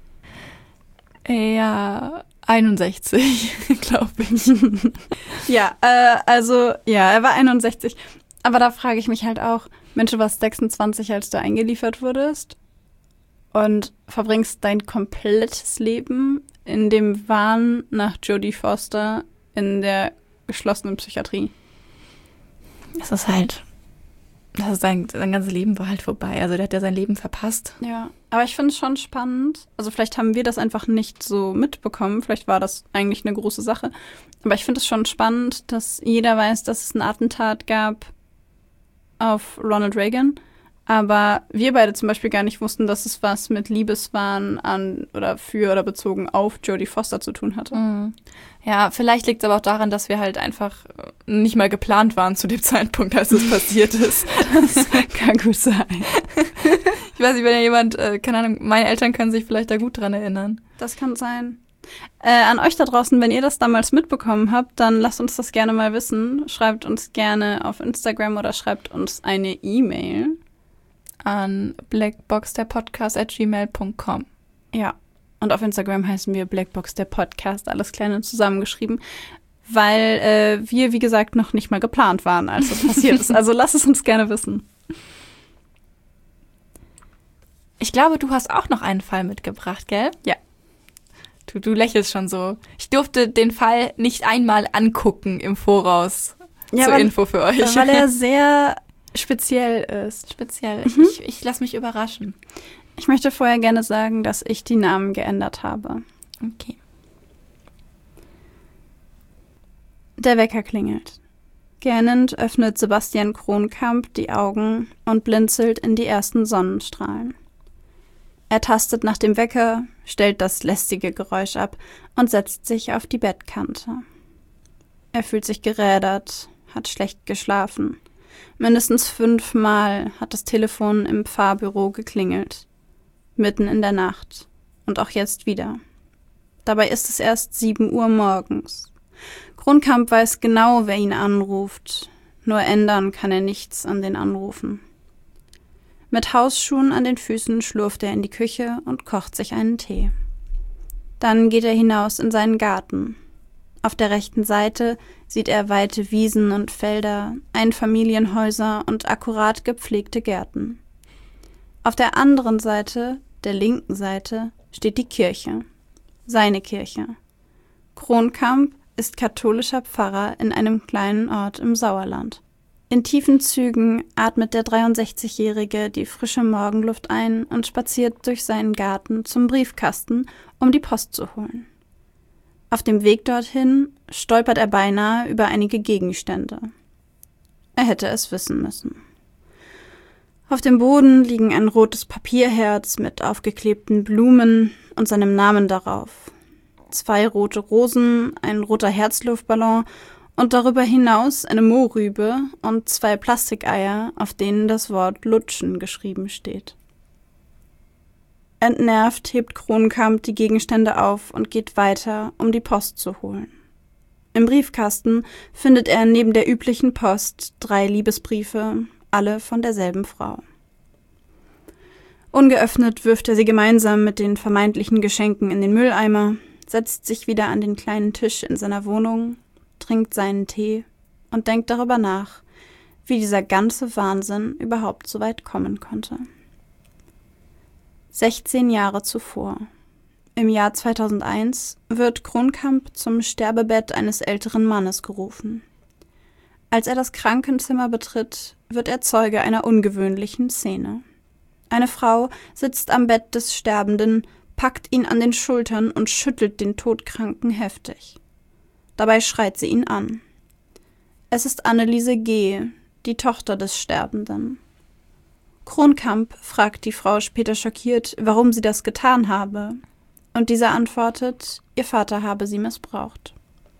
Ja, einundsechzig, glaube ich. ja, äh, also, ja, er war einundsechzig. Aber da frage ich mich halt auch, Mensch, du warst sechsundzwanzig, als du eingeliefert wurdest und verbringst dein komplettes Leben in dem Wahn nach Jodie Foster in der geschlossenen Psychiatrie. Es ist halt, das ist sein, sein ganzes Leben war halt vorbei. Also der hat ja sein Leben verpasst. Ja, aber ich finde es schon spannend. Also vielleicht haben wir das einfach nicht so mitbekommen. Vielleicht war das eigentlich eine große Sache. Aber ich finde es schon spannend, dass jeder weiß, dass es ein Attentat gab auf Ronald Reagan. Aber wir beide zum Beispiel gar nicht wussten, dass es was mit Liebeswahn an oder für oder bezogen auf Jodie Foster zu tun hatte. Mhm. Ja, vielleicht liegt es aber auch daran, dass wir halt einfach nicht mal geplant waren zu dem Zeitpunkt, als es passiert ist. Das kann gut sein. Ich weiß nicht, wenn ja jemand, äh, keine Ahnung, meine Eltern können sich vielleicht da gut dran erinnern. Das kann sein. Äh, an euch da draußen, wenn ihr das damals mitbekommen habt, dann lasst uns das gerne mal wissen. Schreibt uns gerne auf Instagram oder schreibt uns eine E-Mail an blackboxderpodcast at gmail punkt com. Ja, und auf Instagram heißen wir Blackbox der Podcast, alles klein und zusammengeschrieben. weil äh, wir, wie gesagt, noch nicht mal geplant waren, als das passiert ist. Also lass es uns gerne wissen. Ich glaube, du hast auch noch einen Fall mitgebracht, gell? Ja. Du, du lächelst schon so. Ich durfte den Fall nicht einmal angucken im Voraus. Ja, zur weil, Info für euch. Weil er sehr speziell ist. Speziell. Mhm. Ich, ich lasse mich überraschen. Ich möchte vorher gerne sagen, dass ich die Namen geändert habe. Okay. Der Wecker klingelt. Gähnend öffnet Sebastian Kronkamp die Augen und blinzelt in die ersten Sonnenstrahlen. Er tastet nach dem Wecker, stellt das lästige Geräusch ab und setzt sich auf die Bettkante. Er fühlt sich gerädert, hat schlecht geschlafen. Mindestens fünfmal hat das Telefon im Pfarrbüro geklingelt. Mitten in der Nacht. Und auch jetzt wieder. Dabei ist es erst sieben Uhr morgens. Kronkamp weiß genau, wer ihn anruft. Nur ändern kann er nichts an den Anrufen. Mit Hausschuhen an den Füßen schlurft er in die Küche und kocht sich einen Tee. Dann geht er hinaus in seinen Garten. Auf der rechten Seite sieht er weite Wiesen und Felder, Einfamilienhäuser und akkurat gepflegte Gärten. Auf der anderen Seite, der linken Seite, steht die Kirche. Seine Kirche. Kronkamp ist katholischer Pfarrer in einem kleinen Ort im Sauerland. In tiefen Zügen atmet der dreiundsechzigjährige die frische Morgenluft ein und spaziert durch seinen Garten zum Briefkasten, um die Post zu holen. Auf dem Weg dorthin stolpert er beinahe über einige Gegenstände. Er hätte es wissen müssen. Auf dem Boden liegen ein rotes Papierherz mit aufgeklebten Blumen und seinem Namen darauf. Zwei rote Rosen, ein roter Herzluftballon und darüber hinaus eine Mohrrübe und zwei Plastikeier, auf denen das Wort Lutschen geschrieben steht. Entnervt hebt Kronkamp die Gegenstände auf und geht weiter, um die Post zu holen. Im Briefkasten findet er neben der üblichen Post drei Liebesbriefe, alle von derselben Frau. Ungeöffnet wirft er sie gemeinsam mit den vermeintlichen Geschenken in den Mülleimer, setzt sich wieder an den kleinen Tisch in seiner Wohnung, trinkt seinen Tee und denkt darüber nach, wie dieser ganze Wahnsinn überhaupt so weit kommen konnte. sechzehn Jahre zuvor, im Jahr zweitausendeins, wird Kronkamp zum Sterbebett eines älteren Mannes gerufen. Als er das Krankenzimmer betritt, wird er Zeuge einer ungewöhnlichen Szene. Eine Frau sitzt am Bett des Sterbenden, packt ihn an den Schultern und schüttelt den Todkranken heftig. Dabei schreit sie ihn an. Es ist Anneliese G., die Tochter des Sterbenden. Kronkamp fragt die Frau später schockiert, warum sie das getan habe, und dieser antwortet, ihr Vater habe sie missbraucht.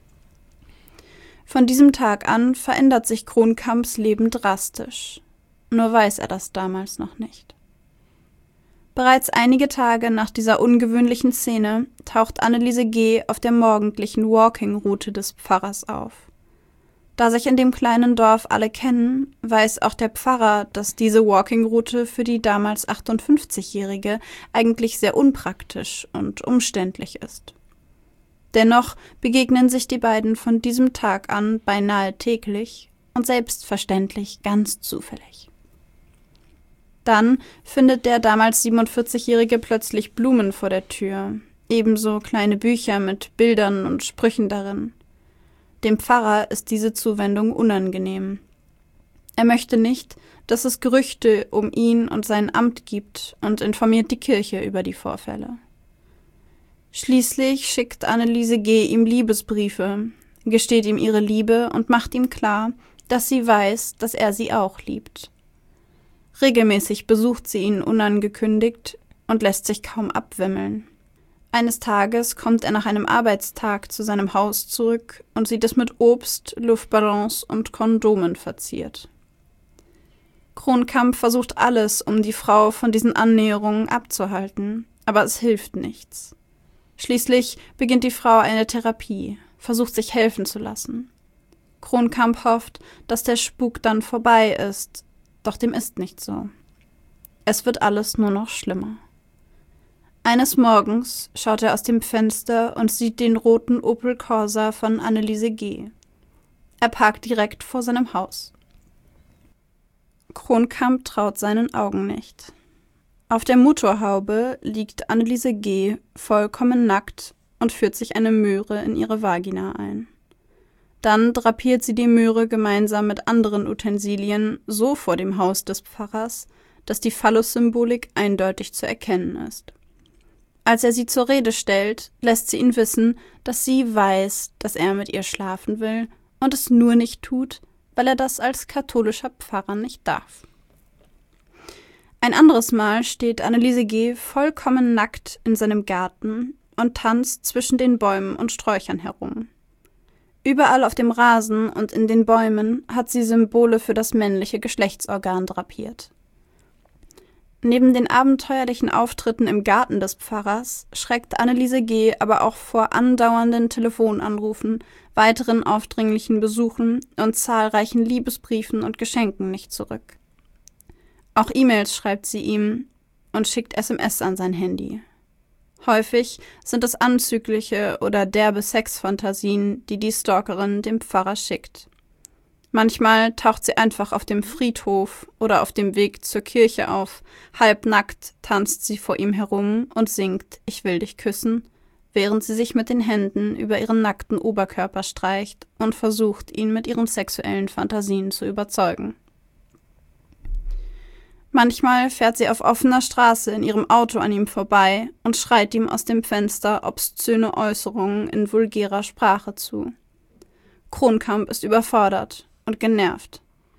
Von diesem Tag an verändert sich Kronkamps Leben drastisch, nur weiß er das damals noch nicht. Bereits einige Tage nach dieser ungewöhnlichen Szene taucht Anneliese G. auf der morgendlichen Walking-Route des Pfarrers auf. Da sich in dem kleinen Dorf alle kennen, weiß auch der Pfarrer, dass diese Walking-Route für die damals achtundfünfzigjährige eigentlich sehr unpraktisch und umständlich ist. Dennoch begegnen sich die beiden von diesem Tag an beinahe täglich und selbstverständlich ganz zufällig. Dann findet der damals siebenundvierzigjährige plötzlich Blumen vor der Tür, ebenso kleine Bücher mit Bildern und Sprüchen darin. Dem Pfarrer ist diese Zuwendung unangenehm. Er möchte nicht, dass es Gerüchte um ihn und sein Amt gibt und informiert die Kirche über die Vorfälle. Schließlich schickt Anneliese G. ihm Liebesbriefe, gesteht ihm ihre Liebe und macht ihm klar, dass sie weiß, dass er sie auch liebt. Regelmäßig besucht sie ihn unangekündigt und lässt sich kaum abwimmeln. Eines Tages kommt er nach einem Arbeitstag zu seinem Haus zurück und sieht es mit Obst, Luftballons und Kondomen verziert. Kronkamp versucht alles, um die Frau von diesen Annäherungen abzuhalten, aber es hilft nichts. Schließlich beginnt die Frau eine Therapie, versucht sich helfen zu lassen. Kronkamp hofft, dass der Spuk dann vorbei ist, doch dem ist nicht so. Es wird alles nur noch schlimmer. Eines Morgens schaut er aus dem Fenster und sieht den roten Opel Corsa von Anneliese G. Er parkt direkt vor seinem Haus. Kronkamp traut seinen Augen nicht. Auf der Motorhaube liegt Anneliese G. vollkommen nackt und führt sich eine Möhre in ihre Vagina ein. Dann drapiert sie die Möhre gemeinsam mit anderen Utensilien so vor dem Haus des Pfarrers, dass die Phallus-Symbolik eindeutig zu erkennen ist. Als er sie zur Rede stellt, lässt sie ihn wissen, dass sie weiß, dass er mit ihr schlafen will und es nur nicht tut, weil er das als katholischer Pfarrer nicht darf. Ein anderes Mal steht Anneliese G. vollkommen nackt in seinem Garten und tanzt zwischen den Bäumen und Sträuchern herum. Überall auf dem Rasen und in den Bäumen hat sie Symbole für das männliche Geschlechtsorgan drapiert. Neben den abenteuerlichen Auftritten im Garten des Pfarrers schreckt Anneliese G. aber auch vor andauernden Telefonanrufen, weiteren aufdringlichen Besuchen und zahlreichen Liebesbriefen und Geschenken nicht zurück. Auch E-Mails schreibt sie ihm und schickt S M S an sein Handy. Häufig sind es anzügliche oder derbe Sexfantasien, die die Stalkerin dem Pfarrer schickt. Manchmal taucht sie einfach auf dem Friedhof oder auf dem Weg zur Kirche auf. Halbnackt tanzt sie vor ihm herum und singt »Ich will dich küssen«, während sie sich mit den Händen über ihren nackten Oberkörper streicht und versucht, ihn mit ihren sexuellen Fantasien zu überzeugen. Manchmal fährt sie auf offener Straße in ihrem Auto an ihm vorbei und schreit ihm aus dem Fenster obszöne Äußerungen in vulgärer Sprache zu. Kronkamp ist überfordert und genervt.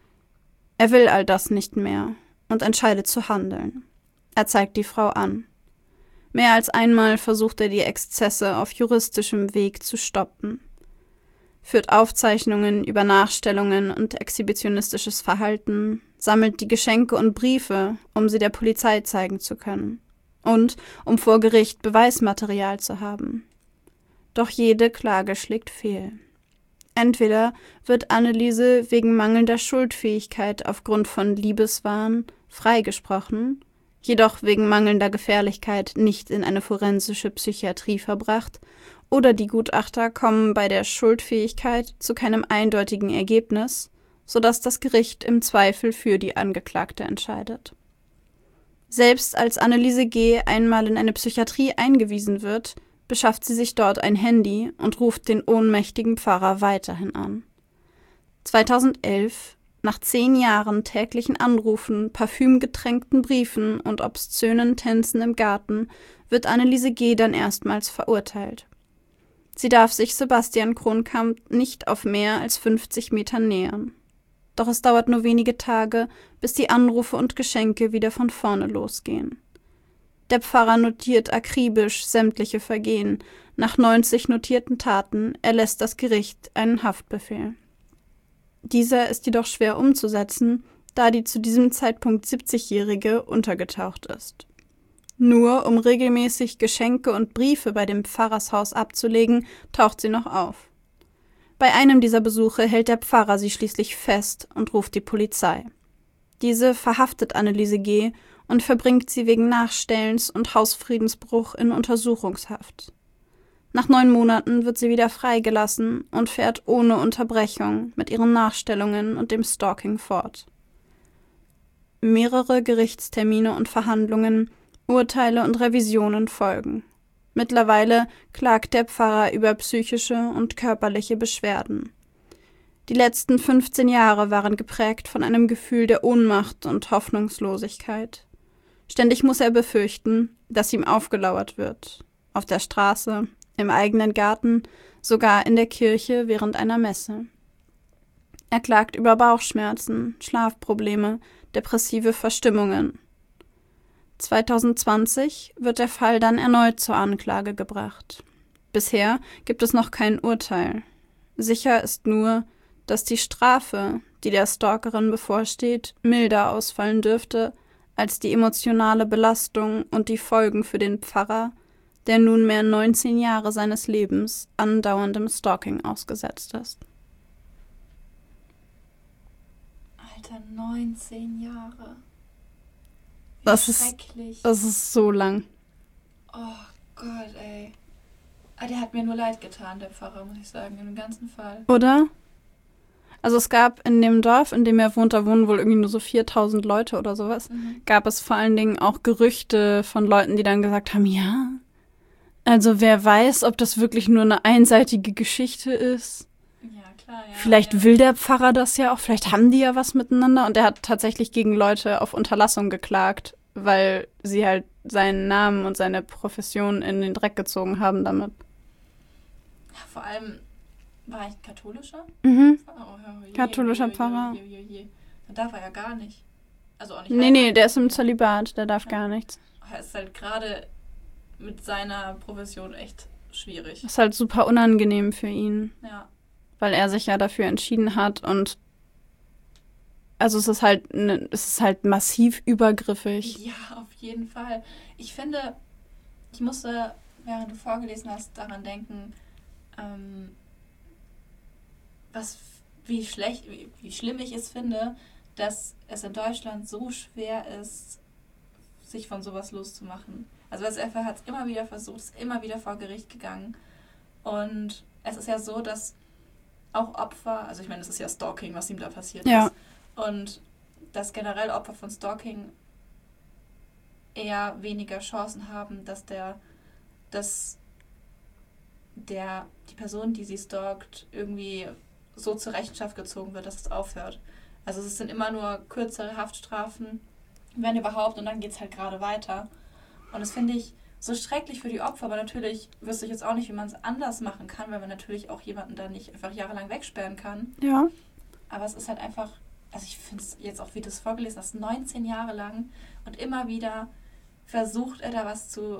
Er will all das nicht mehr und entscheidet zu handeln. Er zeigt die Frau an. Mehr als einmal versucht er, die Exzesse auf juristischem Weg zu stoppen. Führt Aufzeichnungen über Nachstellungen und exhibitionistisches Verhalten, sammelt die Geschenke und Briefe, um sie der Polizei zeigen zu können und um vor Gericht Beweismaterial zu haben. Doch jede Klage schlägt fehl. Entweder wird Anneliese wegen mangelnder Schuldfähigkeit aufgrund von Liebeswahn freigesprochen, jedoch wegen mangelnder Gefährlichkeit nicht in eine forensische Psychiatrie verbracht, oder die Gutachter kommen bei der Schuldfähigkeit zu keinem eindeutigen Ergebnis, sodass das Gericht im Zweifel für die Angeklagte entscheidet. Selbst als Anneliese G. einmal in eine Psychiatrie eingewiesen wird, beschafft sie sich dort ein Handy und ruft den ohnmächtigen Pfarrer weiterhin an. zweitausendelf, nach zehn Jahren täglichen Anrufen, parfümgetränkten Briefen und obszönen Tänzen im Garten, wird Anneliese G. dann erstmals verurteilt. Sie darf sich Sebastian Kronkamp nicht auf mehr als fünfzig Meter nähern. Doch es dauert nur wenige Tage, bis die Anrufe und Geschenke wieder von vorne losgehen. Der Pfarrer notiert akribisch sämtliche Vergehen. Nach neunzig notierten Taten erlässt das Gericht einen Haftbefehl. Dieser ist jedoch schwer umzusetzen, da die zu diesem Zeitpunkt siebzigjährige untergetaucht ist. Nur um regelmäßig Geschenke und Briefe bei dem Pfarrershaus abzulegen, taucht sie noch auf. Bei einem dieser Besuche hält der Pfarrer sie schließlich fest und ruft die Polizei. Diese verhaftet Anneliese G. und verbringt sie wegen Nachstellens und Hausfriedensbruch in Untersuchungshaft. Nach neun Monaten wird sie wieder freigelassen und fährt ohne Unterbrechung mit ihren Nachstellungen und dem Stalking fort. Mehrere Gerichtstermine und Verhandlungen, Urteile und Revisionen folgen. Mittlerweile klagt der Pfarrer über psychische und körperliche Beschwerden. Die letzten fünfzehn Jahre waren geprägt von einem Gefühl der Ohnmacht und Hoffnungslosigkeit. Ständig muss er befürchten, dass ihm aufgelauert wird. Auf der Straße, im eigenen Garten, sogar in der Kirche während einer Messe. Er klagt über Bauchschmerzen, Schlafprobleme, depressive Verstimmungen. zweitausendzwanzig wird der Fall dann erneut zur Anklage gebracht. Bisher gibt es noch kein Urteil. Sicher ist nur, dass die Strafe, die der Stalkerin bevorsteht, milder ausfallen dürfte als die emotionale Belastung und die Folgen für den Pfarrer, der nunmehr neunzehn Jahre seines Lebens andauerndem Stalking ausgesetzt ist. Alter, neunzehn Jahre. Wie das ist, schrecklich. Das ist so lang. Oh Gott, ey. Ah, der hat mir nur leid getan, der Pfarrer, muss ich sagen, im ganzen Fall. Oder? Also es gab in dem Dorf, in dem er wohnt, da wohnen wohl irgendwie nur so viertausend Leute oder sowas, mhm. gab es vor allen Dingen auch Gerüchte von Leuten, die dann gesagt haben, ja, also wer weiß, ob das wirklich nur eine einseitige Geschichte ist. Ja, klar, ja. Vielleicht ja. will der Pfarrer das ja auch, vielleicht haben die ja was miteinander. Und er hat tatsächlich gegen Leute auf Unterlassung geklagt, weil sie halt seinen Namen und seine Profession in den Dreck gezogen haben damit. Ja, vor allem... War ich katholischer? Mhm. Oh, oh, je, katholischer je, je, Pfarrer. Je, je, je. Dann darf er ja gar nicht. Also auch nicht. Nee, nee, der ist im Zölibat, der darf ja. gar nichts. Er ist halt gerade mit seiner Profession echt schwierig. Das ist halt super unangenehm für ihn. Ja. Weil er sich ja dafür entschieden hat und also es ist halt ne, es ist halt massiv übergriffig. Ja, auf jeden Fall. Ich finde, ich musste, während du vorgelesen hast, daran denken, ähm, was, wie schlecht, wie, wie schlimm ich es finde, dass es in Deutschland so schwer ist, sich von sowas loszumachen. Also das F hat es immer wieder versucht, ist immer wieder vor Gericht gegangen. Und es ist ja so, dass auch Opfer, also ich meine, es ist ja Stalking, was ihm da passiert ja. ist. Und dass generell Opfer von Stalking eher weniger Chancen haben, dass der, dass der, die Person, die sie stalkt, irgendwie so zur Rechenschaft gezogen wird, dass es aufhört. Also es sind immer nur kürzere Haftstrafen, wenn überhaupt, und dann geht es halt gerade weiter. Und das finde ich so schrecklich für die Opfer, aber natürlich wüsste ich jetzt auch nicht, wie man es anders machen kann, weil man natürlich auch jemanden da nicht einfach jahrelang wegsperren kann. Ja. Aber es ist halt einfach, also ich finde es jetzt auch, wie du es vorgelesen hast, neunzehn Jahre lang und immer wieder versucht er da was zu,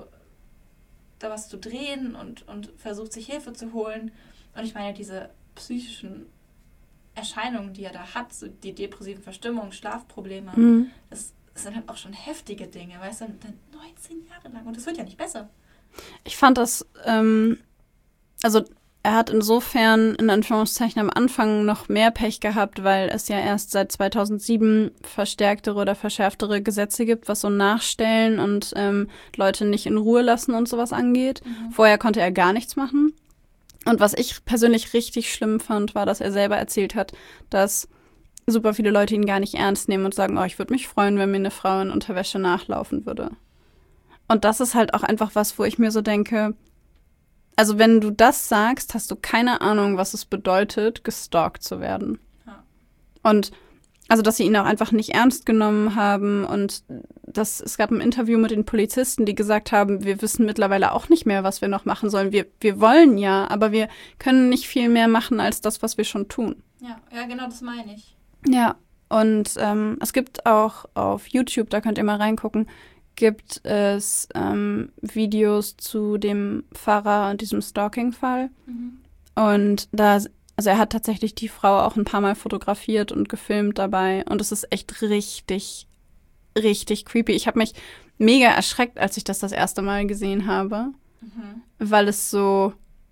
da was zu drehen und, und versucht sich Hilfe zu holen. Und ich meine, diese psychischen Erscheinungen, die er da hat, so die depressiven Verstimmungen, Schlafprobleme, mhm. das, das sind halt auch schon heftige Dinge, weißt du, dann neunzehn Jahre lang und das wird ja nicht besser. Ich fand das, ähm, also er hat insofern in Anführungszeichen am Anfang noch mehr Pech gehabt, weil es ja erst seit zweitausendsieben verstärktere oder verschärftere Gesetze gibt, was so Nachstellen und ähm, Leute nicht in Ruhe lassen und sowas angeht. Mhm. Vorher konnte er gar nichts machen. Und was ich persönlich richtig schlimm fand, war, dass er selber erzählt hat, dass super viele Leute ihn gar nicht ernst nehmen und sagen, oh, ich würde mich freuen, wenn mir eine Frau in Unterwäsche nachlaufen würde. Und das ist halt auch einfach was, wo ich mir so denke, also wenn du das sagst, hast du keine Ahnung, was es bedeutet, gestalkt zu werden. Ja. Und also, dass sie ihn auch einfach nicht ernst genommen haben und das, es gab ein Interview mit den Polizisten, die gesagt haben, wir wissen mittlerweile auch nicht mehr, was wir noch machen sollen. Wir, wir wollen ja, aber wir können nicht viel mehr machen als das, was wir schon tun. Ja, ja, genau, das meine ich. Ja, und ähm, es gibt auch auf YouTube, da könnt ihr mal reingucken, gibt es ähm, Videos zu dem Pfarrer und diesem Stalking-Fall. Mhm. Und da, also er hat tatsächlich die Frau auch ein paar Mal fotografiert und gefilmt dabei. Und es ist echt richtig, richtig creepy. Ich habe mich mega erschreckt, als ich das das erste Mal gesehen habe. Mhm. Weil es so,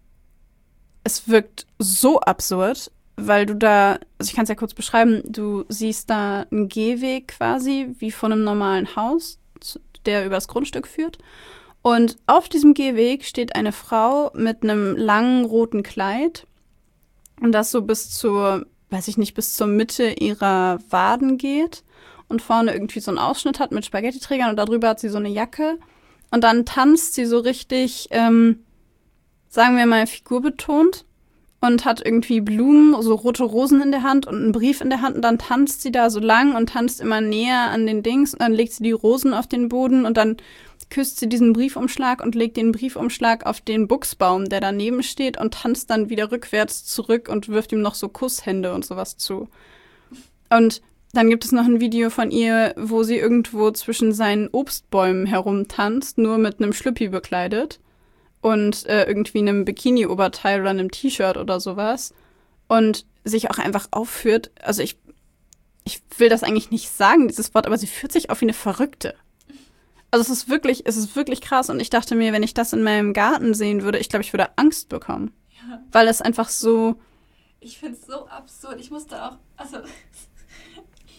es wirkt so absurd, weil du da, also ich kann es ja kurz beschreiben, du siehst da einen Gehweg quasi, wie von einem normalen Haus, der übers Grundstück führt. Und auf diesem Gehweg steht eine Frau mit einem langen roten Kleid und das so bis zur, weiß ich nicht, bis zur Mitte ihrer Waden geht und vorne irgendwie so einen Ausschnitt hat mit Spaghetti-Trägern und darüber hat sie so eine Jacke und dann tanzt sie so richtig, ähm, sagen wir mal, figurbetont und hat irgendwie Blumen, so rote Rosen in der Hand und einen Brief in der Hand und dann tanzt sie da so lang und tanzt immer näher an den Dings und dann legt sie die Rosen auf den Boden und dann küsst sie diesen Briefumschlag und legt den Briefumschlag auf den Buchsbaum, der daneben steht und tanzt dann wieder rückwärts zurück und wirft ihm noch so Kusshände und sowas zu. Und dann gibt es noch ein Video von ihr, wo sie irgendwo zwischen seinen Obstbäumen herumtanzt, nur mit einem Schlüppi bekleidet. Und äh, irgendwie einem Bikini-Oberteil oder einem T-Shirt oder sowas. Und sich auch einfach aufführt, also ich, ich will das eigentlich nicht sagen, dieses Wort, aber sie führt sich auf wie eine Verrückte. Also es ist wirklich, es ist wirklich krass. Und ich dachte mir, wenn ich das in meinem Garten sehen würde, ich glaube, ich würde Angst bekommen. Ja. Weil es einfach so... Ich finde es so absurd. Ich musste auch, also...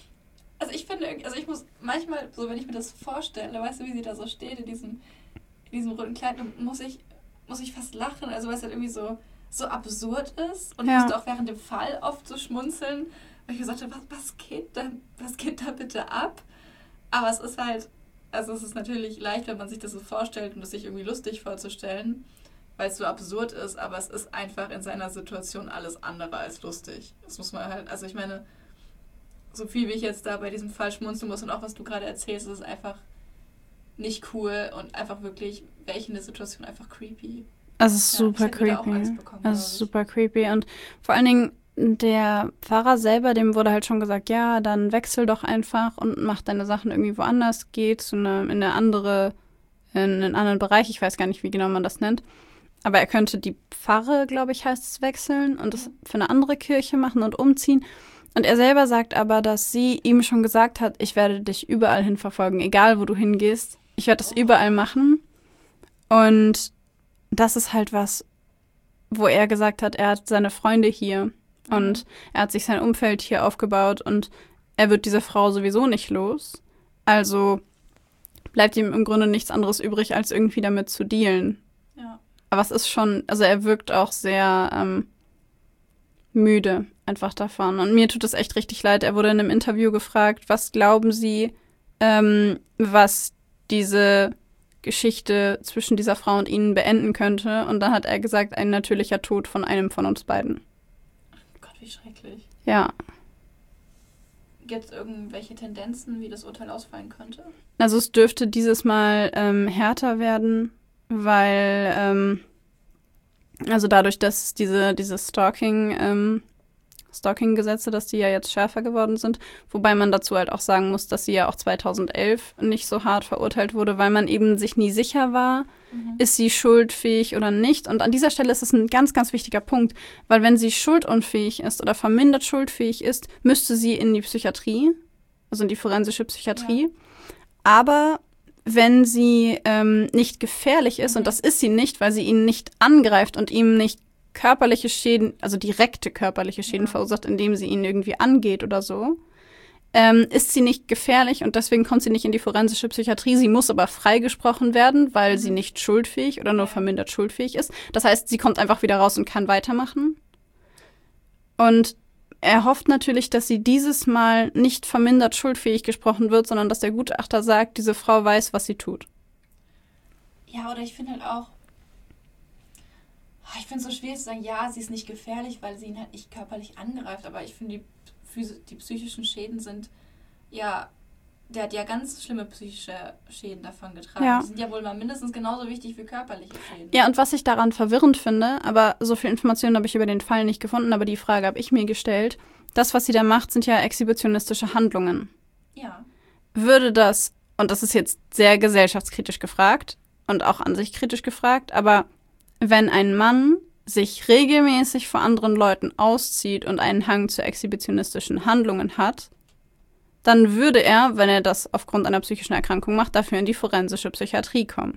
Also ich finde, also ich muss manchmal, so wenn ich mir das vorstelle, weißt du, wie sie da so steht in diesem... in in diesem roten Kleid, muss ich, muss ich fast lachen, also weil es halt irgendwie so, so absurd ist. Und ja. ich musste auch während dem Fall oft so schmunzeln, weil ich mir sagte, was, was geht da, was geht da bitte ab? Aber es ist halt, also es ist natürlich leicht, wenn man sich das so vorstellt und es sich irgendwie lustig vorzustellen, weil es so absurd ist, aber es ist einfach in seiner Situation alles andere als lustig. Das muss man halt, also ich meine, so viel wie ich jetzt da bei diesem Fall schmunzeln muss und auch was du gerade erzählst, ist es einfach nicht cool und einfach wirklich, welche eine Situation einfach creepy. Es ist ja, super creepy. Es ist super creepy und vor allen Dingen der Pfarrer selber, dem wurde halt schon gesagt, ja, dann wechsel doch einfach und mach deine Sachen irgendwie woanders, geh zu eine, in eine andere, in einen anderen Bereich, ich weiß gar nicht, wie genau man das nennt. Aber er könnte die Pfarre, glaube ich, heißt es, wechseln und das für eine andere Kirche machen und umziehen. Und er selber sagt aber, dass sie ihm schon gesagt hat, ich werde dich überall hin verfolgen, egal wo du hingehst. Ich werde das überall machen. Und das ist halt was, wo er gesagt hat, er hat seine Freunde hier und er hat sich sein Umfeld hier aufgebaut und er wird diese Frau sowieso nicht los. Also bleibt ihm im Grunde nichts anderes übrig, als irgendwie damit zu dealen. Ja. Aber es ist schon, also er wirkt auch sehr ähm, müde einfach davon. Und mir tut es echt richtig leid. Er wurde in einem Interview gefragt, was glauben Sie, ähm, was diese Geschichte zwischen dieser Frau und Ihnen beenden könnte? Und dann hat er gesagt, ein natürlicher Tod von einem von uns beiden. Ach Gott, wie schrecklich. Ja. Gibt es irgendwelche Tendenzen, wie das Urteil ausfallen könnte? Also es dürfte dieses Mal ähm, härter werden, weil ähm, also dadurch, dass diese, diese Stalking, ähm, Stalking-Gesetze, dass die ja jetzt schärfer geworden sind, wobei man dazu halt auch sagen muss, dass sie ja auch zweitausendelf nicht so hart verurteilt wurde, weil man eben sich nie sicher war, mhm. ist sie schuldfähig oder nicht. Und an dieser Stelle ist es ein ganz, ganz wichtiger Punkt, weil wenn sie schuldunfähig ist oder vermindert schuldfähig ist, müsste sie in die Psychiatrie, also in die forensische Psychiatrie. Ja. Aber wenn sie ähm, nicht gefährlich ist, mhm. und das ist sie nicht, weil sie ihn nicht angreift und ihm nicht körperliche Schäden, also direkte körperliche Schäden ja. verursacht, indem sie ihn irgendwie angeht oder so, ähm, ist sie nicht gefährlich und deswegen kommt sie nicht in die forensische Psychiatrie. Sie muss aber freigesprochen werden, weil mhm. sie nicht schuldfähig oder nur vermindert schuldfähig ist. Das heißt, sie kommt einfach wieder raus und kann weitermachen. Und er hofft natürlich, dass sie dieses Mal nicht vermindert schuldfähig gesprochen wird, sondern dass der Gutachter sagt, diese Frau weiß, was sie tut. Ja, oder ich finde halt auch, ich finde es so schwierig zu sagen, ja, sie ist nicht gefährlich, weil sie ihn halt nicht körperlich angreift, aber ich finde, die, die psychischen Schäden sind, ja, der hat ja ganz schlimme psychische Schäden davon getragen. Ja. Die sind ja wohl mal mindestens genauso wichtig wie körperliche Schäden. Ja, und was ich daran verwirrend finde, aber so viel Informationen habe ich über den Fall nicht gefunden, aber die Frage habe ich mir gestellt, das, was sie da macht, sind ja exhibitionistische Handlungen. Ja. Würde das, und das ist jetzt sehr gesellschaftskritisch gefragt und auch an sich kritisch gefragt, aber wenn ein Mann sich regelmäßig vor anderen Leuten auszieht und einen Hang zu exhibitionistischen Handlungen hat, dann würde er, wenn er das aufgrund einer psychischen Erkrankung macht, dafür in die forensische Psychiatrie kommen.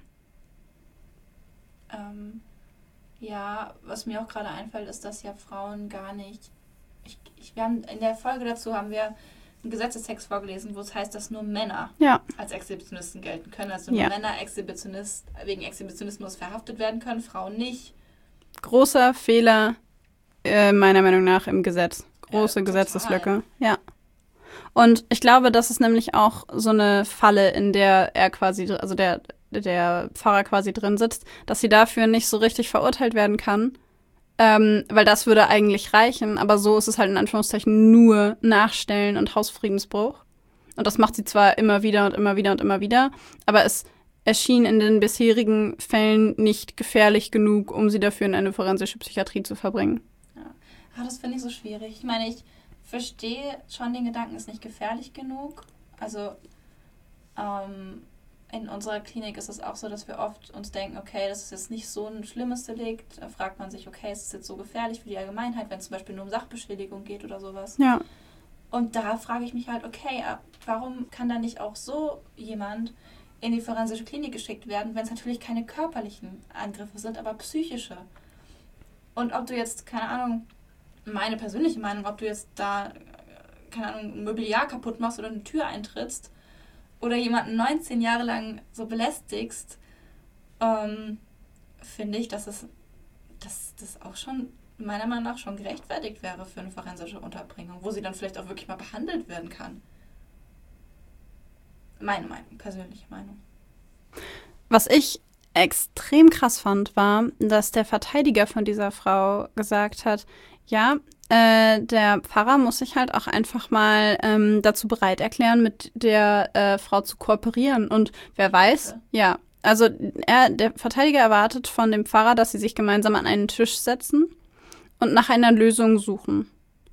Ähm, ja, was mir auch gerade einfällt, ist, dass ja Frauen gar nicht... Ich, ich, wir haben, in der Folge dazu haben wir einen Gesetzestext vorgelesen, wo es heißt, dass nur Männer ja. als Exhibitionisten gelten können. Also nur ja. Männer Exhibitionist, wegen Exhibitionismus verhaftet werden können, Frauen nicht. Großer Fehler, äh, meiner Meinung nach, im Gesetz. Große ja, Gesetzeslücke. Ja. Und ich glaube, das ist nämlich auch so eine Falle, in der er quasi, also der, der Pfarrer quasi drin sitzt, dass sie dafür nicht so richtig verurteilt werden kann. Ähm, weil das würde eigentlich reichen, aber so ist es halt in Anführungszeichen nur Nachstellen und Hausfriedensbruch. Und das macht sie zwar immer wieder und immer wieder und immer wieder, aber es erschien in den bisherigen Fällen nicht gefährlich genug, um sie dafür in eine forensische Psychiatrie zu verbringen. Ja, ah, das finde ich so schwierig. Ich meine, ich verstehe schon den Gedanken, ist nicht gefährlich genug. Also ähm, in unserer Klinik ist es auch so, dass wir oft uns denken, okay, das ist jetzt nicht so ein schlimmes Delikt. Da fragt man sich, okay, ist es jetzt so gefährlich für die Allgemeinheit, wenn es zum Beispiel nur um Sachbeschädigung geht oder sowas. Ja. Und da frage ich mich halt, okay, warum kann da nicht auch so jemand in die forensische Klinik geschickt werden, wenn es natürlich keine körperlichen Angriffe sind, aber psychische. Und ob du jetzt, keine Ahnung, meine persönliche Meinung, ob du jetzt da, keine Ahnung, ein Mobiliar kaputt machst oder eine Tür eintrittst oder jemanden neunzehn Jahre lang so belästigst, ähm, finde ich, dass es dass das auch schon meiner Meinung nach schon gerechtfertigt wäre für eine forensische Unterbringung, wo sie dann vielleicht auch wirklich mal behandelt werden kann. Meine Meinung, persönliche Meinung. Was ich extrem krass fand, war, dass der Verteidiger von dieser Frau gesagt hat, ja, äh, der Pfarrer muss sich halt auch einfach mal ähm, dazu bereit erklären, mit der äh, Frau zu kooperieren. Und wer weiß, okay. ja, also er, der Verteidiger erwartet von dem Pfarrer, dass sie sich gemeinsam an einen Tisch setzen und nach einer Lösung suchen.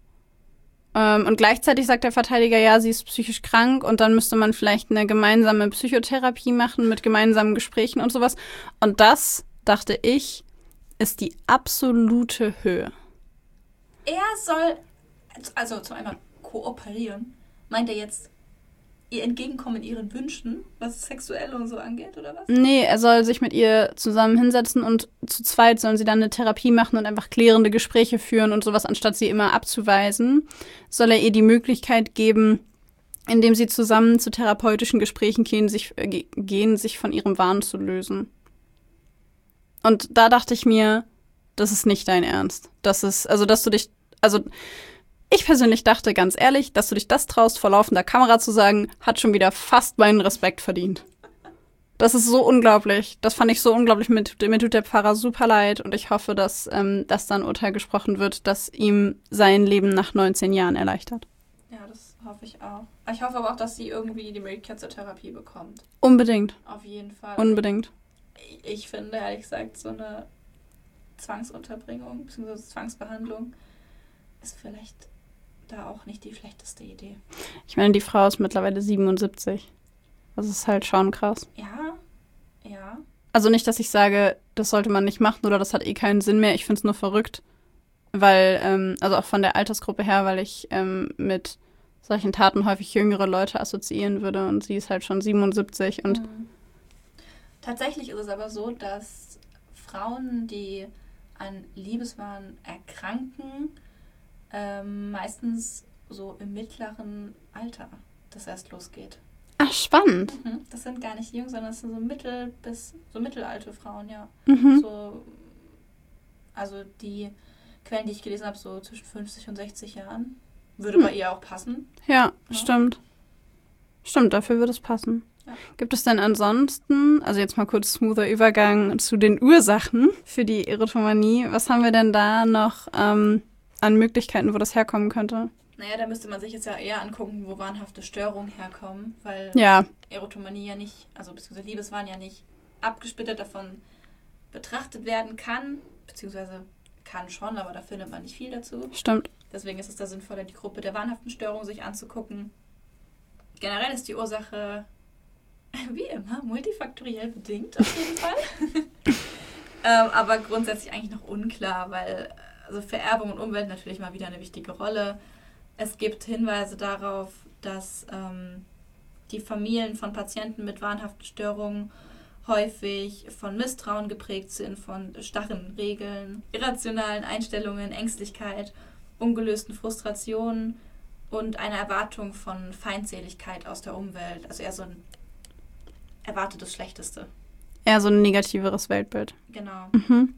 Ähm, und gleichzeitig sagt der Verteidiger, ja, sie ist psychisch krank und dann müsste man vielleicht eine gemeinsame Psychotherapie machen mit gemeinsamen Gesprächen und sowas. Und das, dachte ich, ist die absolute Höhe. Er soll, also zum einen kooperieren, meint er jetzt ihr entgegenkommen in ihren Wünschen, was sexuell und so angeht, oder was? Nee, er soll sich mit ihr zusammen hinsetzen und zu zweit sollen sie dann eine Therapie machen und einfach klärende Gespräche führen und sowas, anstatt sie immer abzuweisen, soll er ihr die Möglichkeit geben, indem sie zusammen zu therapeutischen Gesprächen gehen, sich, äh, gehen, sich von ihrem Wahn zu lösen. Und da dachte ich mir, das ist nicht dein Ernst. Das ist, also, dass du dich, also, ich persönlich dachte, ganz ehrlich, dass du dich das traust, vor laufender Kamera zu sagen, hat schon wieder fast meinen Respekt verdient. Das ist so unglaublich. Das fand ich so unglaublich. Mit, mir tut der Pfarrer super leid und ich hoffe, dass, ähm, dass da ein Urteil gesprochen wird, das ihm sein Leben nach neunzehn Jahren erleichtert. Ja, das hoffe ich auch. Ich hoffe aber auch, dass sie irgendwie die Möglichkeit zur Therapie bekommt. Unbedingt. Auf jeden Fall. Unbedingt. Ich, ich finde, ehrlich gesagt, so eine Zwangsunterbringung bzw. Zwangsbehandlung ist vielleicht da auch nicht die schlechteste Idee. Ich meine, die Frau ist mittlerweile siebenundsiebzig. Das ist halt schon krass. Ja, ja. Also nicht, dass ich sage, das sollte man nicht machen oder das hat eh keinen Sinn mehr. Ich finde es nur verrückt, weil, ähm, also auch von der Altersgruppe her, weil ich ähm, mit solchen Taten häufig jüngere Leute assoziieren würde und sie ist halt schon siebenundsiebzig und mhm. Tatsächlich ist es aber so, dass Frauen, die an Liebeswahn erkranken, ähm, meistens so im mittleren Alter das erst losgeht. Ach, spannend. Mhm. Das sind gar nicht jung, sondern das sind so mittel- bis so mittelalte Frauen, ja. Mhm. So, also die Quellen, die ich gelesen habe, so zwischen fünfzig und sechzig Jahren. Würde hm. bei ihr auch passen. Ja, ja, stimmt. Stimmt, dafür würde es passen. Ja. Gibt es denn ansonsten, also jetzt mal kurz smoother Übergang zu den Ursachen für die Erotomanie, was haben wir denn da noch ähm, an Möglichkeiten, wo das herkommen könnte? Naja, da müsste man sich jetzt ja eher angucken, wo wahnhafte Störungen herkommen, weil ja. Erotomanie ja nicht, also beziehungsweise Liebeswahn ja nicht abgesplittert davon betrachtet werden kann, beziehungsweise kann schon, aber da findet man nicht viel dazu. Stimmt. Deswegen ist es da sinnvoller, die Gruppe der wahnhaften Störungen sich anzugucken. Generell ist die Ursache, wie immer, multifaktoriell bedingt, auf jeden Fall. ähm, aber grundsätzlich eigentlich noch unklar, weil also Vererbung und Umwelt natürlich mal wieder eine wichtige Rolle. Es gibt Hinweise darauf, dass ähm, die Familien von Patienten mit wahnhaften Störungen häufig von Misstrauen geprägt sind, von starren Regeln, irrationalen Einstellungen, Ängstlichkeit, ungelösten Frustrationen und einer Erwartung von Feindseligkeit aus der Umwelt. Also eher so ein erwartetes Schlechteste. Eher so ein negativeres Weltbild. Genau. Mhm.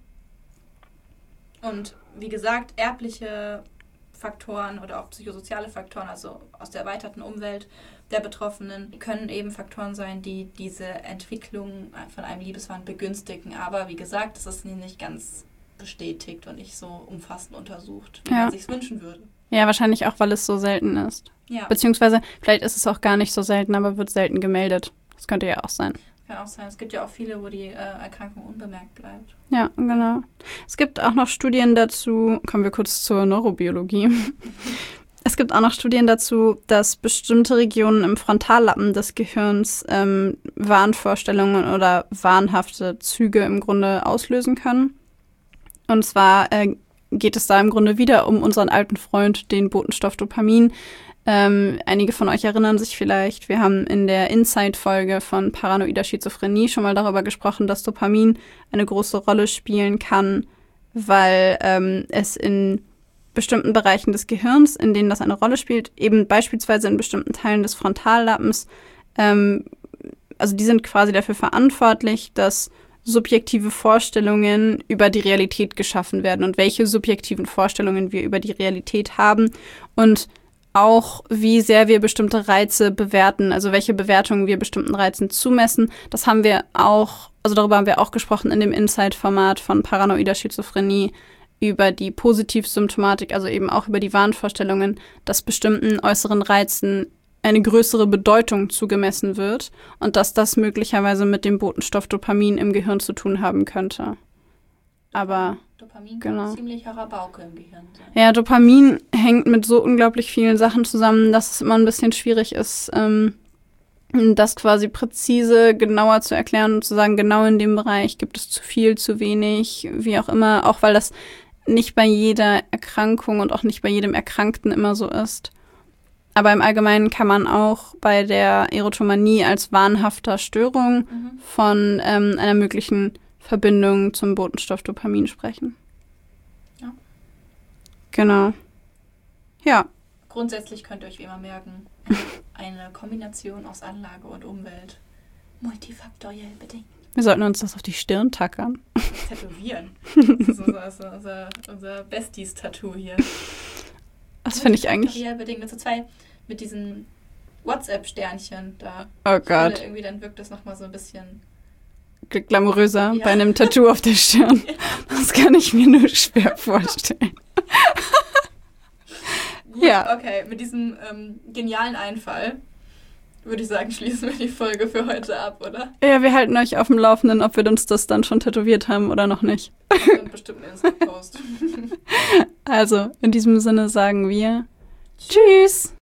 Und wie gesagt, erbliche Faktoren oder auch psychosoziale Faktoren, also aus der erweiterten Umwelt der Betroffenen, können eben Faktoren sein, die diese Entwicklung von einem Liebeswahn begünstigen. Aber wie gesagt, das ist nicht ganz bestätigt und nicht so umfassend untersucht, wie ja. man sich wünschen würde. Ja, wahrscheinlich auch, weil es so selten ist. Ja. Beziehungsweise, vielleicht ist es auch gar nicht so selten, aber wird selten gemeldet. Das könnte ja auch sein. Kann auch sein. Es gibt ja auch viele, wo die äh, Erkrankung unbemerkt bleibt. Ja, genau. Es gibt auch noch Studien dazu, kommen wir kurz zur Neurobiologie. Es gibt auch noch Studien dazu, dass bestimmte Regionen im Frontallappen des Gehirns ähm, Wahnvorstellungen oder wahnhafte Züge im Grunde auslösen können. Und zwar äh, geht es da im Grunde wieder um unseren alten Freund, den Botenstoff Dopamin. Ähm, einige von euch erinnern sich vielleicht, wir haben in der Insight-Folge von paranoider Schizophrenie schon mal darüber gesprochen, dass Dopamin eine große Rolle spielen kann, weil ähm, es in bestimmten Bereichen des Gehirns, in denen das eine Rolle spielt, eben beispielsweise in bestimmten Teilen des Frontallappens, ähm, also die sind quasi dafür verantwortlich, dass subjektive Vorstellungen über die Realität geschaffen werden und welche subjektiven Vorstellungen wir über die Realität haben und auch, wie sehr wir bestimmte Reize bewerten, also welche Bewertungen wir bestimmten Reizen zumessen. Das haben wir auch, also darüber haben wir auch gesprochen in dem Insight-Format von paranoider Schizophrenie über die Positivsymptomatik, also eben auch über die Wahnvorstellungen, dass bestimmten äußeren Reizen eine größere Bedeutung zugemessen wird und dass das möglicherweise mit dem Botenstoff Dopamin im Gehirn zu tun haben könnte. Aber Dopamin kann genau. ein ziemlicher Rabauke im Gehirn sein. Ja, Dopamin hängt mit so unglaublich vielen Sachen zusammen, dass es immer ein bisschen schwierig ist, ähm, das quasi präzise, genauer zu erklären und zu sagen, genau in dem Bereich gibt es zu viel, zu wenig, wie auch immer, auch weil das nicht bei jeder Erkrankung und auch nicht bei jedem Erkrankten immer so ist. Aber im Allgemeinen kann man auch bei der Erotomanie als wahnhafter Störung mhm. von ähm, einer möglichen Verbindung zum Botenstoff Dopamin sprechen. Ja. Genau. Ja. Grundsätzlich könnt ihr euch wie immer merken, eine Kombination aus Anlage und Umwelt, multifaktoriell bedingt. Wir sollten uns das auf die Stirn tackern. Tätowieren. Das ist unser, unser, unser, unser Besties-Tattoo hier. Das finde ich eigentlich... Multifaktoriell bedingt mit so zwei, mit diesen WhatsApp-Sternchen da. Oh Gott. Ich finde, irgendwie dann wirkt das nochmal so ein bisschen... glamouröser ja. bei einem Tattoo auf der Stirn. Das kann ich mir nur schwer vorstellen. Gut, ja. Okay, mit diesem ähm, genialen Einfall würde ich sagen, schließen wir die Folge für heute ab, oder? Ja, wir halten euch auf dem Laufenden, ob wir uns das dann schon tätowiert haben oder noch nicht. Und bestimmt einen Insta-Post. Also, in diesem Sinne sagen wir Tschüss!